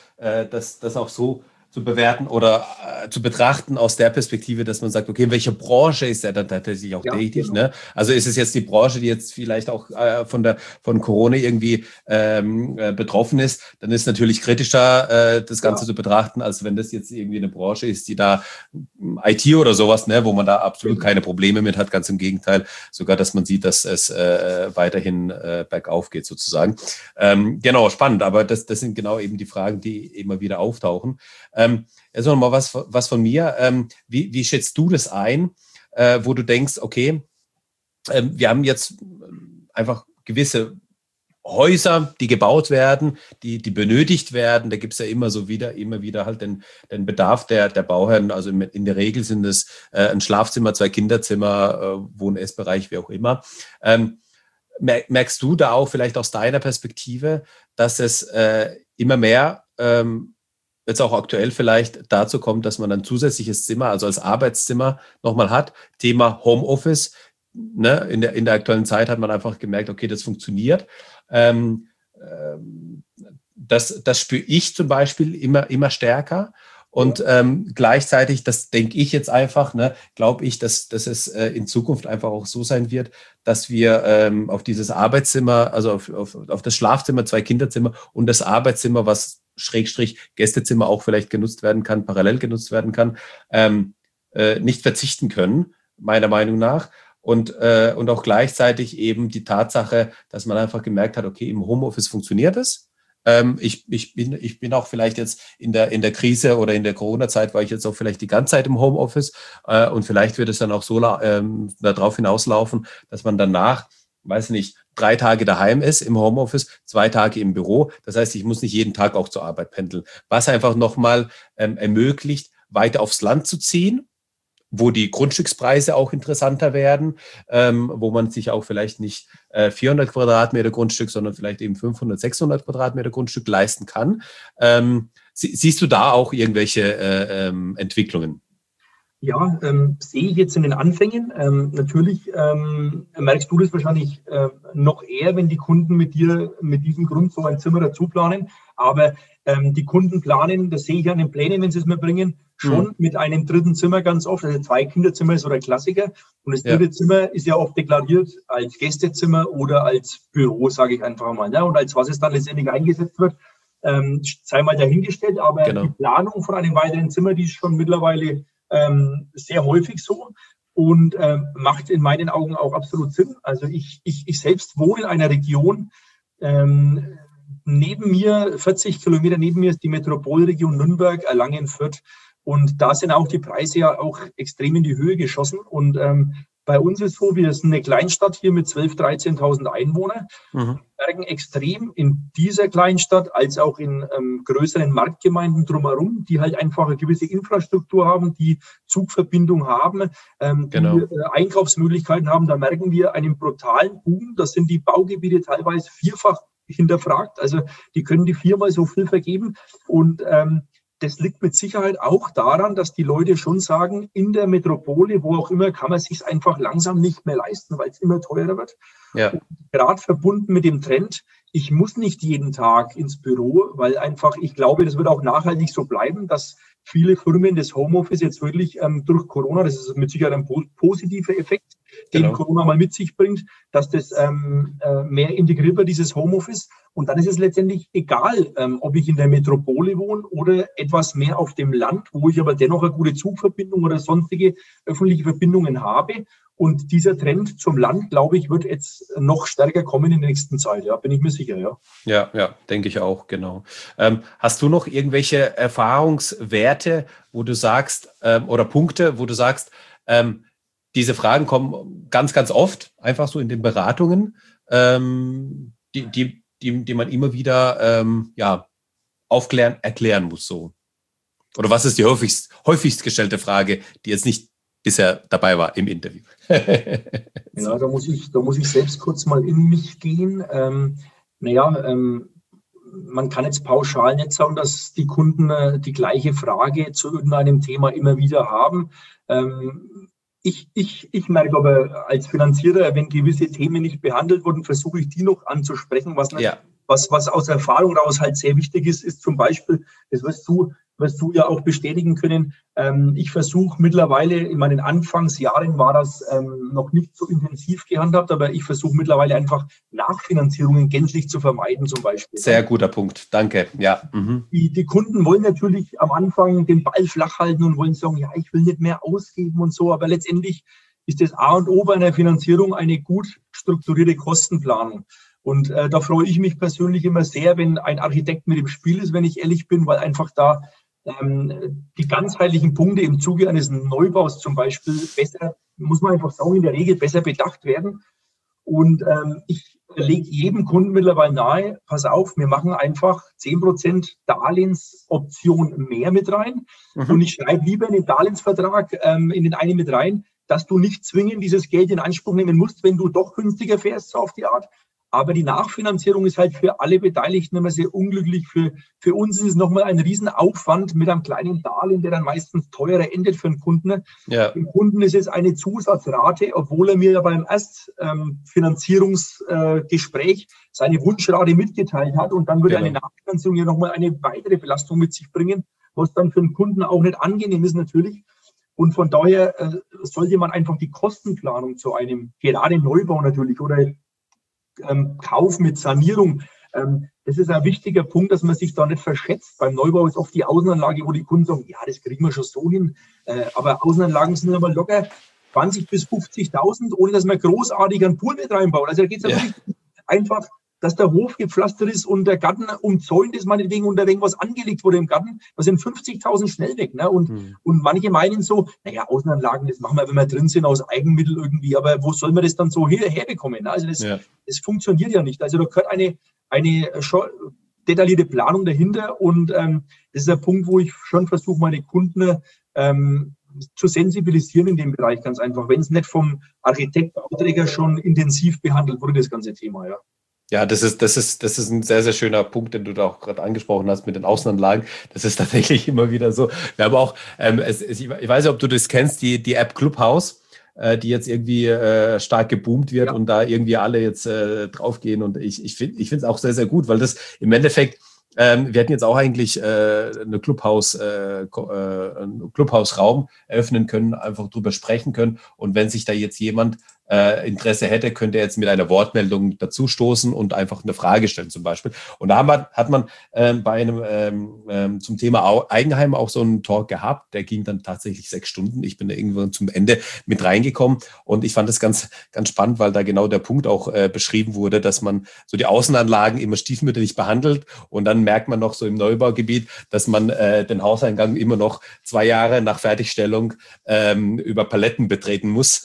das auch so zu bewerten oder zu betrachten aus der Perspektive, dass man sagt, okay, in welcher Branche ist er dann tatsächlich auch tätig? Genau. Ne? Also ist es jetzt die Branche, die jetzt vielleicht auch von Corona irgendwie betroffen ist, dann ist es natürlich kritischer, das Ganze zu betrachten, als wenn das jetzt irgendwie eine Branche ist, die da IT oder sowas, ne, wo man da absolut keine Probleme mit hat, ganz im Gegenteil, sogar, dass man sieht, dass es weiterhin bergauf geht sozusagen. Genau, spannend, aber das sind genau eben die Fragen, die immer wieder auftauchen. Jetzt noch mal was von mir. Wie schätzt du das ein, wo du denkst, okay, wir haben jetzt einfach gewisse Häuser, die gebaut werden, die benötigt werden. Da gibt es ja immer wieder halt den Bedarf der Bauherren. Also in der Regel sind es ein Schlafzimmer, 2 Kinderzimmer, Wohn- und Essbereich, wie auch immer. Merkst du da auch vielleicht aus deiner Perspektive, dass es immer mehr jetzt auch aktuell vielleicht dazu kommt, dass man ein zusätzliches Zimmer, also als Arbeitszimmer nochmal hat? Thema Homeoffice. Ne? In der aktuellen Zeit hat man einfach gemerkt, okay, das funktioniert. Das spüre ich zum Beispiel immer stärker. Und gleichzeitig, das denke ich jetzt einfach, ne, glaube ich, dass es in Zukunft einfach auch so sein wird, dass wir auf dieses Arbeitszimmer, also auf das Schlafzimmer, 2 Kinderzimmer und das Arbeitszimmer, was Schrägstrich Gästezimmer auch vielleicht genutzt werden kann, parallel genutzt werden kann, nicht verzichten können, meiner Meinung nach. Und auch gleichzeitig eben die Tatsache, dass man einfach gemerkt hat, okay, im Homeoffice funktioniert es. Ich bin auch vielleicht jetzt in der Krise oder in der Corona-Zeit, war ich jetzt auch vielleicht die ganze Zeit im Homeoffice und vielleicht wird es dann auch so darauf hinauslaufen, dass man danach, weiß nicht, 3 Tage daheim ist im Homeoffice, 2 Tage im Büro. Das heißt, ich muss nicht jeden Tag auch zur Arbeit pendeln, was einfach nochmal ermöglicht, weiter aufs Land zu ziehen, wo die Grundstückspreise auch interessanter werden, wo man sich auch vielleicht nicht 400 Quadratmeter Grundstück, sondern vielleicht eben 500, 600 Quadratmeter Grundstück leisten kann. Siehst du da auch irgendwelche Entwicklungen? Ja, sehe ich jetzt in den Anfängen. Natürlich merkst du das wahrscheinlich noch eher, wenn die Kunden mit dir mit diesem Grund so ein Zimmer dazu planen. Aber die Kunden planen, das sehe ich an den Plänen, wenn sie es mir bringen, schon mit einem 3. Zimmer ganz oft. Also 2 Kinderzimmer ist so der Klassiker. Und das 3. Zimmer ist ja oft deklariert als Gästezimmer oder als Büro, sage ich einfach mal. Ne? Und als was es dann letztendlich eingesetzt wird, sei mal dahingestellt. Aber die Planung von einem weiteren Zimmer, die ist schon mittlerweile sehr häufig so und macht in meinen Augen auch absolut Sinn. Also ich selbst wohne in einer Region, neben mir, 40 Kilometer neben mir ist die Metropolregion Nürnberg, Erlangen, Fürth und da sind auch die Preise ja auch extrem in die Höhe geschossen und bei uns ist so, wir sind eine Kleinstadt hier mit 12.000, 13.000 Einwohnern. Wir merken extrem in dieser Kleinstadt als auch in größeren Marktgemeinden drumherum, die halt einfach eine gewisse Infrastruktur haben, die Zugverbindung haben, die Einkaufsmöglichkeiten haben. Da merken wir einen brutalen Boom. Das sind die Baugebiete teilweise 4-fach hinterfragt. Also die können die 4-mal so viel vergeben und das liegt mit Sicherheit auch daran, dass die Leute schon sagen, in der Metropole, wo auch immer, kann man es sich einfach langsam nicht mehr leisten, weil es immer teurer wird. Ja. Gerade verbunden mit dem Trend, ich muss nicht jeden Tag ins Büro, weil einfach, ich glaube, das wird auch nachhaltig so bleiben, dass viele Firmen das Homeoffice jetzt wirklich durch Corona, das ist mit Sicherheit ein positiver Effekt, den Corona mal mit sich bringt, dass das mehr integriert wird, dieses Homeoffice. Und dann ist es letztendlich egal, ob ich in der Metropole wohne oder etwas mehr auf dem Land, wo ich aber dennoch eine gute Zugverbindung oder sonstige öffentliche Verbindungen habe. Und dieser Trend zum Land, glaube ich, wird jetzt noch stärker kommen in der nächsten Zeit. Ja, bin ich mir sicher, ja. Ja, denke ich auch, genau. Hast du noch irgendwelche Erfahrungswerte, wo du sagst, oder Punkte, wo du sagst, diese Fragen kommen ganz, ganz oft, einfach so in den Beratungen, die man immer wieder erklären muss, so? Oder was ist die häufigst gestellte Frage, die jetzt nicht bisher dabei war im Interview? Ja, da muss ich selbst kurz mal in mich gehen. Man kann jetzt pauschal nicht sagen, dass die Kunden die gleiche Frage zu irgendeinem Thema immer wieder haben. Ich merke aber als Finanzierer, wenn gewisse Themen nicht behandelt wurden, versuche ich die noch anzusprechen. Was aus Erfahrung raus halt sehr wichtig ist zum Beispiel, das wirst du ja auch bestätigen können. Ich versuche mittlerweile, in meinen Anfangsjahren war das noch nicht so intensiv gehandhabt, aber ich versuche mittlerweile einfach Nachfinanzierungen gänzlich zu vermeiden zum Beispiel. Sehr guter Punkt, danke. Ja. Die Kunden wollen natürlich am Anfang den Ball flach halten und wollen sagen, ja, ich will nicht mehr ausgeben und so, aber letztendlich ist das A und O bei einer Finanzierung eine gut strukturierte Kostenplanung. Und da freue ich mich persönlich immer sehr, wenn ein Architekt mit im Spiel ist, wenn ich ehrlich bin, weil einfach da die ganzheitlichen Punkte im Zuge eines Neubaus zum Beispiel besser, muss man einfach sagen, in der Regel besser bedacht werden. Und ich lege jedem Kunden mittlerweile nahe, pass auf, wir machen einfach 10% Darlehensoption mehr mit rein. Und ich schreibe lieber in den Darlehensvertrag in den einen mit rein, dass du nicht zwingend dieses Geld in Anspruch nehmen musst, wenn du doch günstiger fährst, so auf die Art. Aber die Nachfinanzierung ist halt für alle Beteiligten immer sehr unglücklich. Für uns ist es nochmal ein Riesenaufwand mit einem kleinen Darlehen, der dann meistens teurer endet für den Kunden. Ja. Dem Kunden ist es eine Zusatzrate, obwohl er mir ja beim Erstfinanzierungsgespräch seine Wunschrate mitgeteilt hat. Und dann würde eine Nachfinanzierung ja nochmal eine weitere Belastung mit sich bringen, was dann für den Kunden auch nicht angenehm ist natürlich. Und von daher sollte man einfach die Kostenplanung zu einem, gerade Neubau natürlich, oder Kauf mit Sanierung. Das ist ein wichtiger Punkt, dass man sich da nicht verschätzt. Beim Neubau ist oft die Außenanlage, wo die Kunden sagen, ja, das kriegen wir schon so hin. Aber Außenanlagen sind aber locker 20.000 bis 50.000, ohne dass man großartig einen Pool mit reinbaut. Also da geht es ja wirklich einfach, dass der Hof gepflastert ist und der Garten umzäunt ist, meinetwegen, und da irgendwas angelegt wurde im Garten. Da sind 50.000 schnell weg. Ne? Und manche meinen so, naja, Außenanlagen, das machen wir, wenn wir drin sind, aus Eigenmittel irgendwie. Aber wo soll man das dann so herbekommen? Ne? Also das funktioniert ja nicht. Also da gehört eine schon detaillierte Planung dahinter. Und das ist der Punkt, wo ich schon versuche, meine Kunden zu sensibilisieren in dem Bereich, ganz einfach. Wenn es nicht vom Architekt, Bauträger schon intensiv behandelt wurde, das ganze Thema, ja. Ja, das ist ein sehr, sehr schöner Punkt, den du da auch gerade angesprochen hast mit den Außenanlagen. Das ist tatsächlich immer wieder so. Wir haben auch, ich weiß nicht, ob du das kennst, die App Clubhouse, die jetzt irgendwie stark geboomt wird und da irgendwie alle jetzt draufgehen. Und ich finde es auch sehr, sehr gut, weil das im Endeffekt, wir hätten jetzt auch eigentlich einen Clubhouse-Raum eröffnen können, einfach drüber sprechen können. Und wenn sich da jetzt jemand Interesse hätte, könnte er jetzt mit einer Wortmeldung dazustoßen und einfach eine Frage stellen zum Beispiel. Und da hat man bei einem zum Thema Eigenheim auch so einen Talk gehabt, der ging dann tatsächlich 6 Stunden. Ich bin da irgendwann zum Ende mit reingekommen und ich fand das ganz, ganz spannend, weil da genau der Punkt auch beschrieben wurde, dass man so die Außenanlagen immer stiefmütterlich behandelt und dann merkt man noch so im Neubaugebiet, dass man den Hauseingang immer noch 2 Jahre nach Fertigstellung über Paletten betreten muss,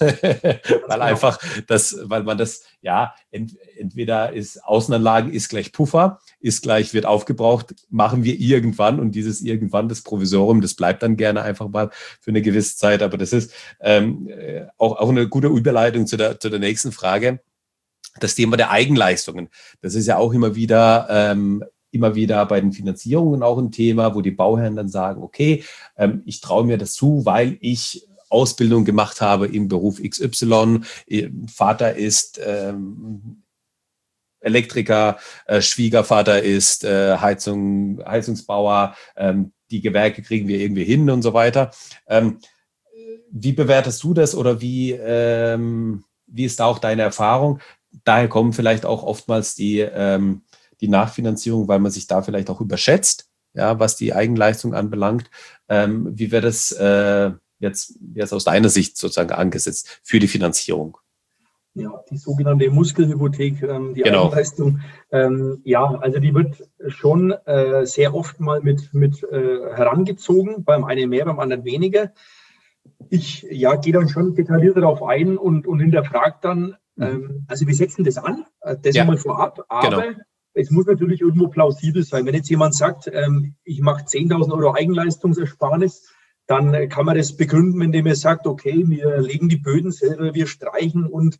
weil man das, entweder ist Außenanlagen ist gleich Puffer, ist gleich wird aufgebraucht, machen wir irgendwann und dieses irgendwann, das Provisorium, das bleibt dann gerne einfach mal für eine gewisse Zeit, aber das ist auch eine gute Überleitung zu der nächsten Frage. Das Thema der Eigenleistungen, das ist ja auch immer wieder bei den Finanzierungen auch ein Thema, wo die Bauherren dann sagen, okay, ich traue mir das zu, weil ich Ausbildung gemacht habe im Beruf XY, Vater ist Elektriker, Schwiegervater ist Heizungsbauer, die Gewerke kriegen wir irgendwie hin und so weiter. Wie bewertest du das oder wie ist da auch deine Erfahrung? Daher kommen vielleicht auch oftmals die Nachfinanzierung, weil man sich da vielleicht auch überschätzt, ja, was die Eigenleistung anbelangt. Wie wäre das jetzt aus deiner Sicht sozusagen angesetzt für die Finanzierung? Ja, die sogenannte Muskelhypothek, die Eigenleistung. Also die wird schon sehr oft mal mit herangezogen, beim einen mehr, beim anderen weniger. Ich gehe dann schon detailliert darauf ein und hinterfrage dann, also wir setzen das an, das einmal vorab, aber es muss natürlich irgendwo plausibel sein. Wenn jetzt jemand sagt, ich mache 10.000 Euro Eigenleistungsersparnis, dann kann man das begründen, indem er sagt, okay, wir legen die Böden selber, wir streichen und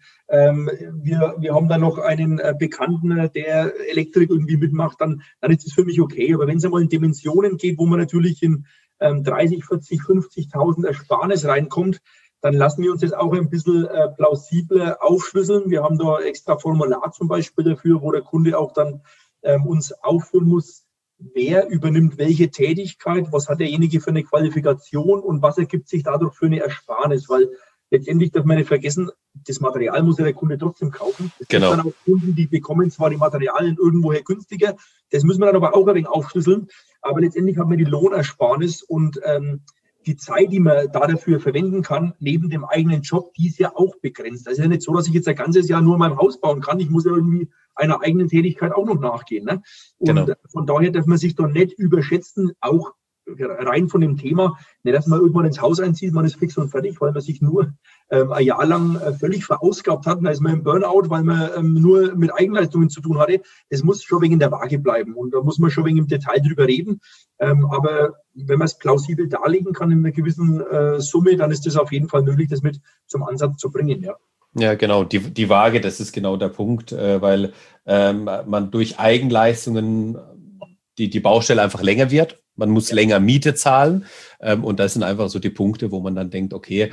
wir haben da noch einen Bekannten, der Elektrik irgendwie mitmacht, dann ist es für mich okay. Aber wenn es einmal in Dimensionen geht, wo man natürlich in 30, 40, 50.000 Ersparnis reinkommt, dann lassen wir uns das auch ein bisschen plausibler aufschlüsseln. Wir haben da extra Formular zum Beispiel dafür, wo der Kunde auch dann uns aufführen muss, wer übernimmt welche Tätigkeit, was hat derjenige für eine Qualifikation und was ergibt sich dadurch für eine Ersparnis, weil letztendlich darf man nicht vergessen, das Material muss ja der Kunde trotzdem kaufen. Es gibt dann auch Kunden, die bekommen zwar die Materialien irgendwoher günstiger, das müssen wir dann aber auch ein wenig aufschlüsseln, aber letztendlich haben wir die Lohnersparnis und die Zeit, die man da dafür verwenden kann, neben dem eigenen Job, die ist ja auch begrenzt. Also ist ja nicht so, dass ich jetzt ein ganzes Jahr nur mein Haus bauen kann. Ich muss ja irgendwie einer eigenen Tätigkeit auch noch nachgehen. Ne? Und von daher darf man sich doch nicht überschätzen, auch rein von dem Thema, nicht, dass man irgendwann ins Haus einzieht, man ist fix und fertig, weil man sich nur ein Jahr lang völlig verausgabt hat. Da ist man im Burnout, weil man nur mit Eigenleistungen zu tun hatte. Das muss schon wegen der Waage bleiben und da muss man schon wegen im Detail drüber reden. Aber wenn man es plausibel darlegen kann in einer gewissen Summe, dann ist das auf jeden Fall möglich, das mit zum Ansatz zu bringen, ja. Ja, genau. Die Waage, das ist genau der Punkt, weil man durch Eigenleistungen die Baustelle einfach länger wird. Man muss länger Miete zahlen und das sind einfach so die Punkte, wo man dann denkt, okay,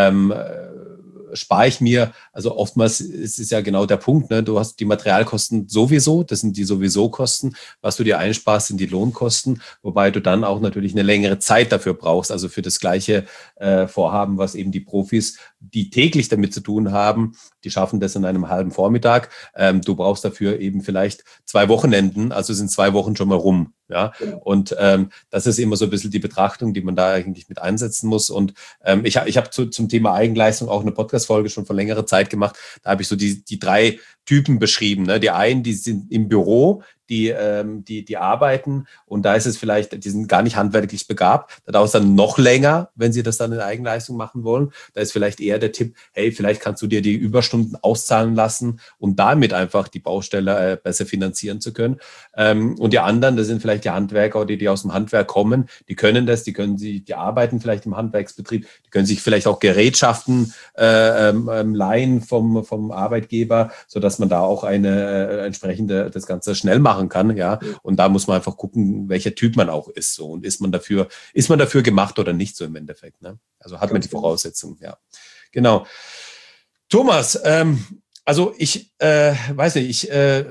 spare ich mir, also oftmals ist es ja genau der Punkt, ne? Du hast die Materialkosten sowieso, das sind die sowieso Kosten, was du dir einsparst, sind die Lohnkosten, wobei du dann auch natürlich eine längere Zeit dafür brauchst, also für das gleiche Vorhaben, was eben die Profis, die täglich damit zu tun haben, die schaffen das in einem halben Vormittag. Du brauchst dafür eben vielleicht 2 Wochenenden, also sind 2 Wochen schon mal rum. Ja, und das ist immer so ein bisschen die Betrachtung, die man da eigentlich mit einsetzen muss. Und ich habe zum Thema Eigenleistung auch eine Podcast-Folge schon vor längerer Zeit gemacht. Da habe ich so die 3 Typen beschrieben. Ne? Die einen, die sind im Büro, die arbeiten und da ist es vielleicht, die sind gar nicht handwerklich begabt. Da dauert es dann noch länger, wenn sie das dann in Eigenleistung machen wollen. Da ist vielleicht eher der Tipp, hey, vielleicht kannst du dir die Überstunden auszahlen lassen, um damit einfach die Baustelle besser finanzieren zu können. Und die anderen, das sind vielleicht die Handwerker oder die aus dem Handwerk kommen, die können das, die arbeiten vielleicht im Handwerksbetrieb, die können sich vielleicht auch Gerätschaften leihen vom Arbeitgeber, sodass man da auch eine entsprechende das Ganze schnell machen kann, ja. Und da muss man einfach gucken, welcher Typ man auch ist, so. Und ist man dafür gemacht oder nicht, so im Endeffekt, ne? Also hat man die Voraussetzungen, ja. Genau. Thomas, also ich weiß nicht,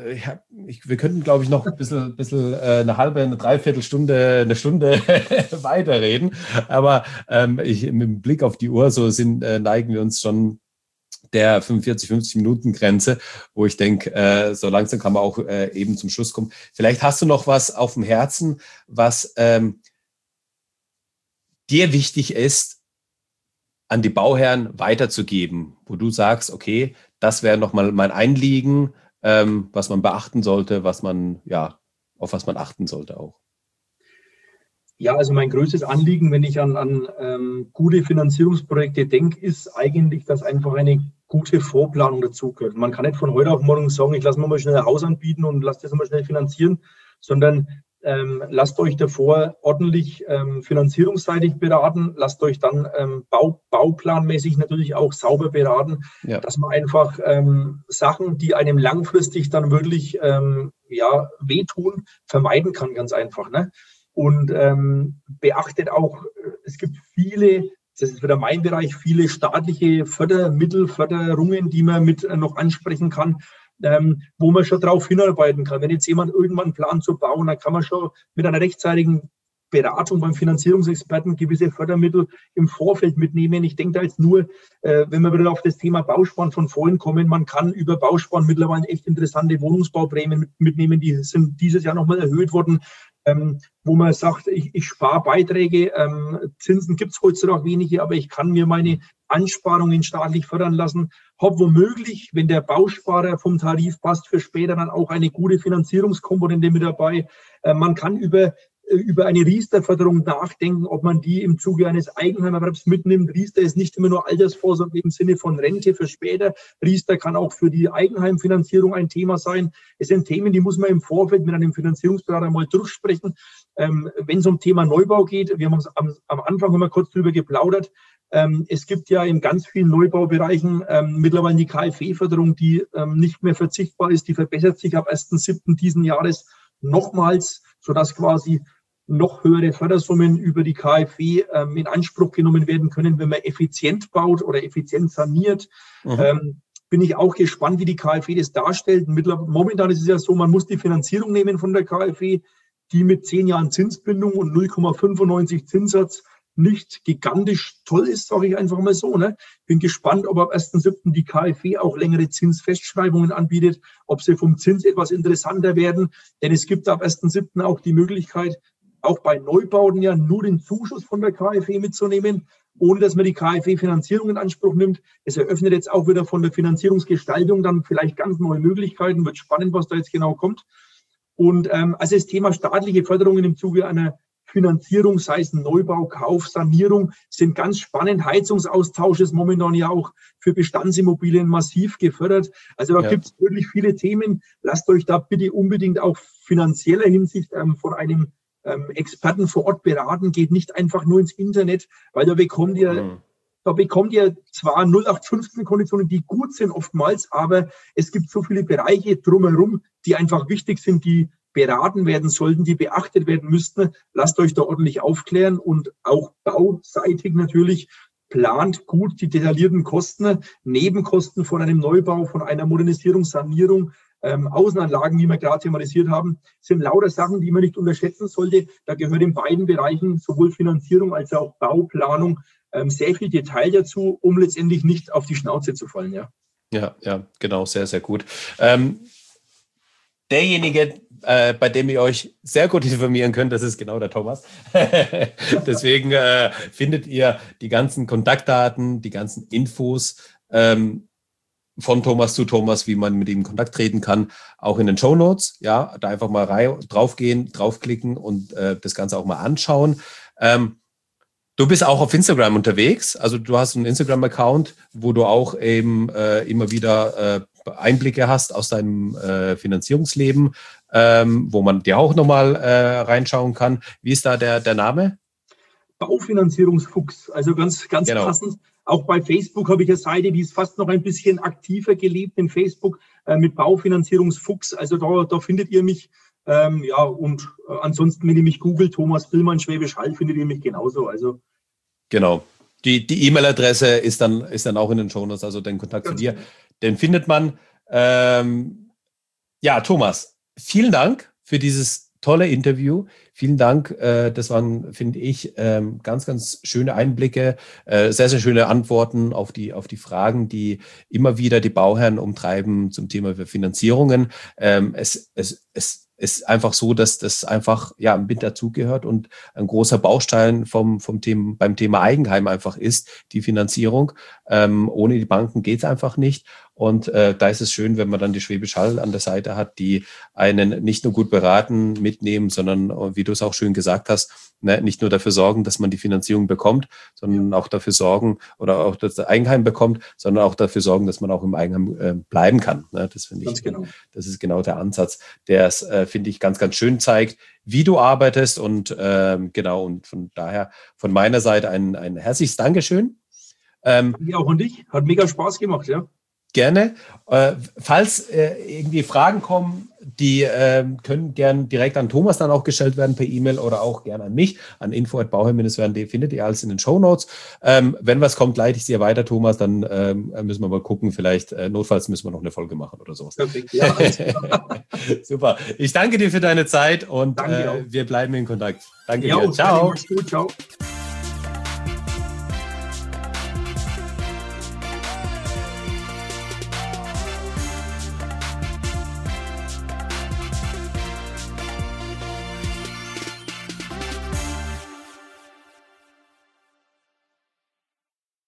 wir könnten, glaube ich, noch ein bisschen eine halbe, eine Dreiviertelstunde, eine Stunde weiterreden. Aber mit Blick auf die Uhr so neigen wir uns schon der 45, 50 Minuten Grenze, wo ich denke, so langsam kann man auch eben zum Schluss kommen. Vielleicht hast du noch was auf dem Herzen, was dir wichtig ist, an die Bauherren weiterzugeben, wo du sagst, okay, das wäre nochmal mein Anliegen, was man beachten sollte, auf was man achten sollte auch. Ja, also mein größtes Anliegen, wenn ich an gute Finanzierungsprojekte denke, ist eigentlich, dass einfach eine gute Vorplanung dazugehört. Man kann nicht von heute auf morgen sagen, ich lasse mir mal schnell ein Haus anbieten und lasse das mal schnell finanzieren, sondern lasst euch davor ordentlich finanzierungsseitig beraten, lasst euch dann bauplanmäßig natürlich auch sauber beraten, dass man einfach Sachen, die einem langfristig dann wirklich wehtun, vermeiden kann, ganz einfach, ne? Und beachtet auch, es gibt viele, das ist wieder mein Bereich, viele staatliche Fördermittel, Förderungen, die man mit noch ansprechen kann, wo man schon drauf hinarbeiten kann. Wenn jetzt jemand irgendwann plant zu bauen, dann kann man schon mit einer rechtzeitigen Beratung beim Finanzierungsexperten gewisse Fördermittel im Vorfeld mitnehmen. Ich denke da jetzt nur, wenn wir wieder auf das Thema Bausparen von vorhin kommen, man kann über Bausparen mittlerweile echt interessante Wohnungsbauprämien mitnehmen. Die sind dieses Jahr nochmal erhöht worden, wo man sagt, ich spare Beiträge. Zinsen gibt es heutzutage wenige, aber ich kann mir meine Ansparungen staatlich fördern lassen. Habe womöglich, wenn der Bausparer vom Tarif passt, für später dann auch eine gute Finanzierungskomponente mit dabei. Man kann über eine Riester-Förderung nachdenken, ob man die im Zuge eines Eigenheimerwerbs mitnimmt. Riester ist nicht immer nur Altersvorsorge im Sinne von Rente für später. Riester kann auch für die Eigenheimfinanzierung ein Thema sein. Es sind Themen, die muss man im Vorfeld mit einem Finanzierungsberater mal durchsprechen. Wenn es um Thema Neubau geht, wir haben uns am Anfang immer kurz drüber geplaudert. Es gibt ja in ganz vielen Neubaubereichen mittlerweile die KfW-Förderung, die nicht mehr verzichtbar ist. Die verbessert sich ab 1.7. diesen Jahres nochmals, sodass quasi noch höhere Fördersummen über die KfW in Anspruch genommen werden können, wenn man effizient baut oder effizient saniert. Bin ich auch gespannt, wie die KfW das darstellt. Momentan ist es ja so, man muss die Finanzierung nehmen von der KfW, die mit 10 Jahren Zinsbindung und 0,95 Zinssatz nicht gigantisch toll ist, sage ich einfach mal so. Ne? Bin gespannt, ob ab 1.7. die KfW auch längere Zinsfestschreibungen anbietet, ob sie vom Zins etwas interessanter werden. Denn es gibt ab 1.7. auch die Möglichkeit, auch bei Neubauten ja nur den Zuschuss von der KfW mitzunehmen, ohne dass man die KfW-Finanzierung in Anspruch nimmt. Es eröffnet jetzt auch wieder von der Finanzierungsgestaltung dann vielleicht ganz neue Möglichkeiten. Wird spannend, was da jetzt genau kommt. Und also das Thema staatliche Förderungen im Zuge einer Finanzierung, sei es Neubau, Kauf, Sanierung, sind ganz spannend. Heizungsaustausch ist momentan ja auch für Bestandsimmobilien massiv gefördert. Also da gibt es wirklich viele Themen. Lasst euch da bitte unbedingt auch finanzieller Hinsicht von einem Experten vor Ort beraten. Geht nicht einfach nur ins Internet, weil da bekommt ihr zwar 0815-Konditionen, die gut sind oftmals, aber es gibt so viele Bereiche drumherum, die einfach wichtig sind, die beraten werden sollten, die beachtet werden müssten. Lasst euch da ordentlich aufklären und auch bauseitig natürlich plant gut die detaillierten Kosten, Nebenkosten von einem Neubau, von einer Modernisierung, Sanierung, Außenanlagen, wie wir gerade thematisiert haben, sind lauter Sachen, die man nicht unterschätzen sollte. Da gehört in beiden Bereichen, sowohl Finanzierung als auch Bauplanung, sehr viel Detail dazu, um letztendlich nicht auf die Schnauze zu fallen. Ja, genau, sehr, sehr gut. Derjenige, bei dem ihr euch sehr gut informieren könnt, das ist genau der Thomas. Deswegen findet ihr die ganzen Kontaktdaten, die ganzen Infos von Thomas zu Thomas, wie man mit ihm in Kontakt treten kann, auch in den Shownotes. Ja, da einfach mal draufgehen, draufklicken und das Ganze auch mal anschauen. Du bist auch auf Instagram unterwegs, also du hast einen Instagram-Account, wo du auch eben immer wieder Einblicke hast aus deinem Finanzierungsleben, wo man dir auch nochmal reinschauen kann. Wie ist da der Name? Baufinanzierungsfuchs, also ganz genau. Passend. Auch bei Facebook habe ich eine Seite, die ist fast noch ein bisschen aktiver gelebt in Facebook mit Baufinanzierungsfuchs. Also da findet ihr mich. Und ansonsten, wenn ihr mich googelt, Thomas Villmann, Schwäbisch Hall, findet ihr mich genauso. Also. Genau. Die E-Mail-Adresse ist dann auch in den Shownotes, also den Kontakt zu dir. Den findet man. Thomas, vielen Dank für dieses tolle Interview. Vielen Dank. Das waren, finde ich, ganz, ganz schöne Einblicke, sehr, sehr schöne Antworten auf die Fragen, die immer wieder die Bauherren umtreiben zum Thema Finanzierungen. Es ist einfach so, dass das einfach mit dazugehört und ein großer Baustein beim Thema Eigenheim einfach ist, die Finanzierung. Ohne die Banken geht es einfach nicht. Und da ist es schön, wenn man dann die Schwäbisch Hall an der Seite hat, die einen nicht nur gut beraten, mitnehmen, sondern, wie du es auch schön gesagt hast, nicht nur dafür sorgen, dass man die Finanzierung bekommt, sondern auch dafür sorgen oder auch das Eigenheim bekommt, sondern auch dafür sorgen, dass man auch im Eigenheim bleiben kann. Das finde ich, genau. Das ist genau der Ansatz, der es, finde ich, ganz, ganz schön zeigt, wie du arbeitest und und von daher von meiner Seite ein herzliches Dankeschön. Ja, auch an dich. Hat mega Spaß gemacht, ja. Gerne. Falls irgendwie Fragen kommen, die können gern direkt an Thomas dann auch gestellt werden per E-Mail oder auch gern an mich, an info@bauherr-werden.de, findet ihr alles in den Shownotes. Wenn was kommt, leite ich es dir weiter, Thomas, dann müssen wir mal gucken, vielleicht notfalls müssen wir noch eine Folge machen oder sowas. Perfekt, ja, alles klar. Super. Ich danke dir für deine Zeit und wir bleiben in Kontakt. Danke dir. Ciao. Ciao.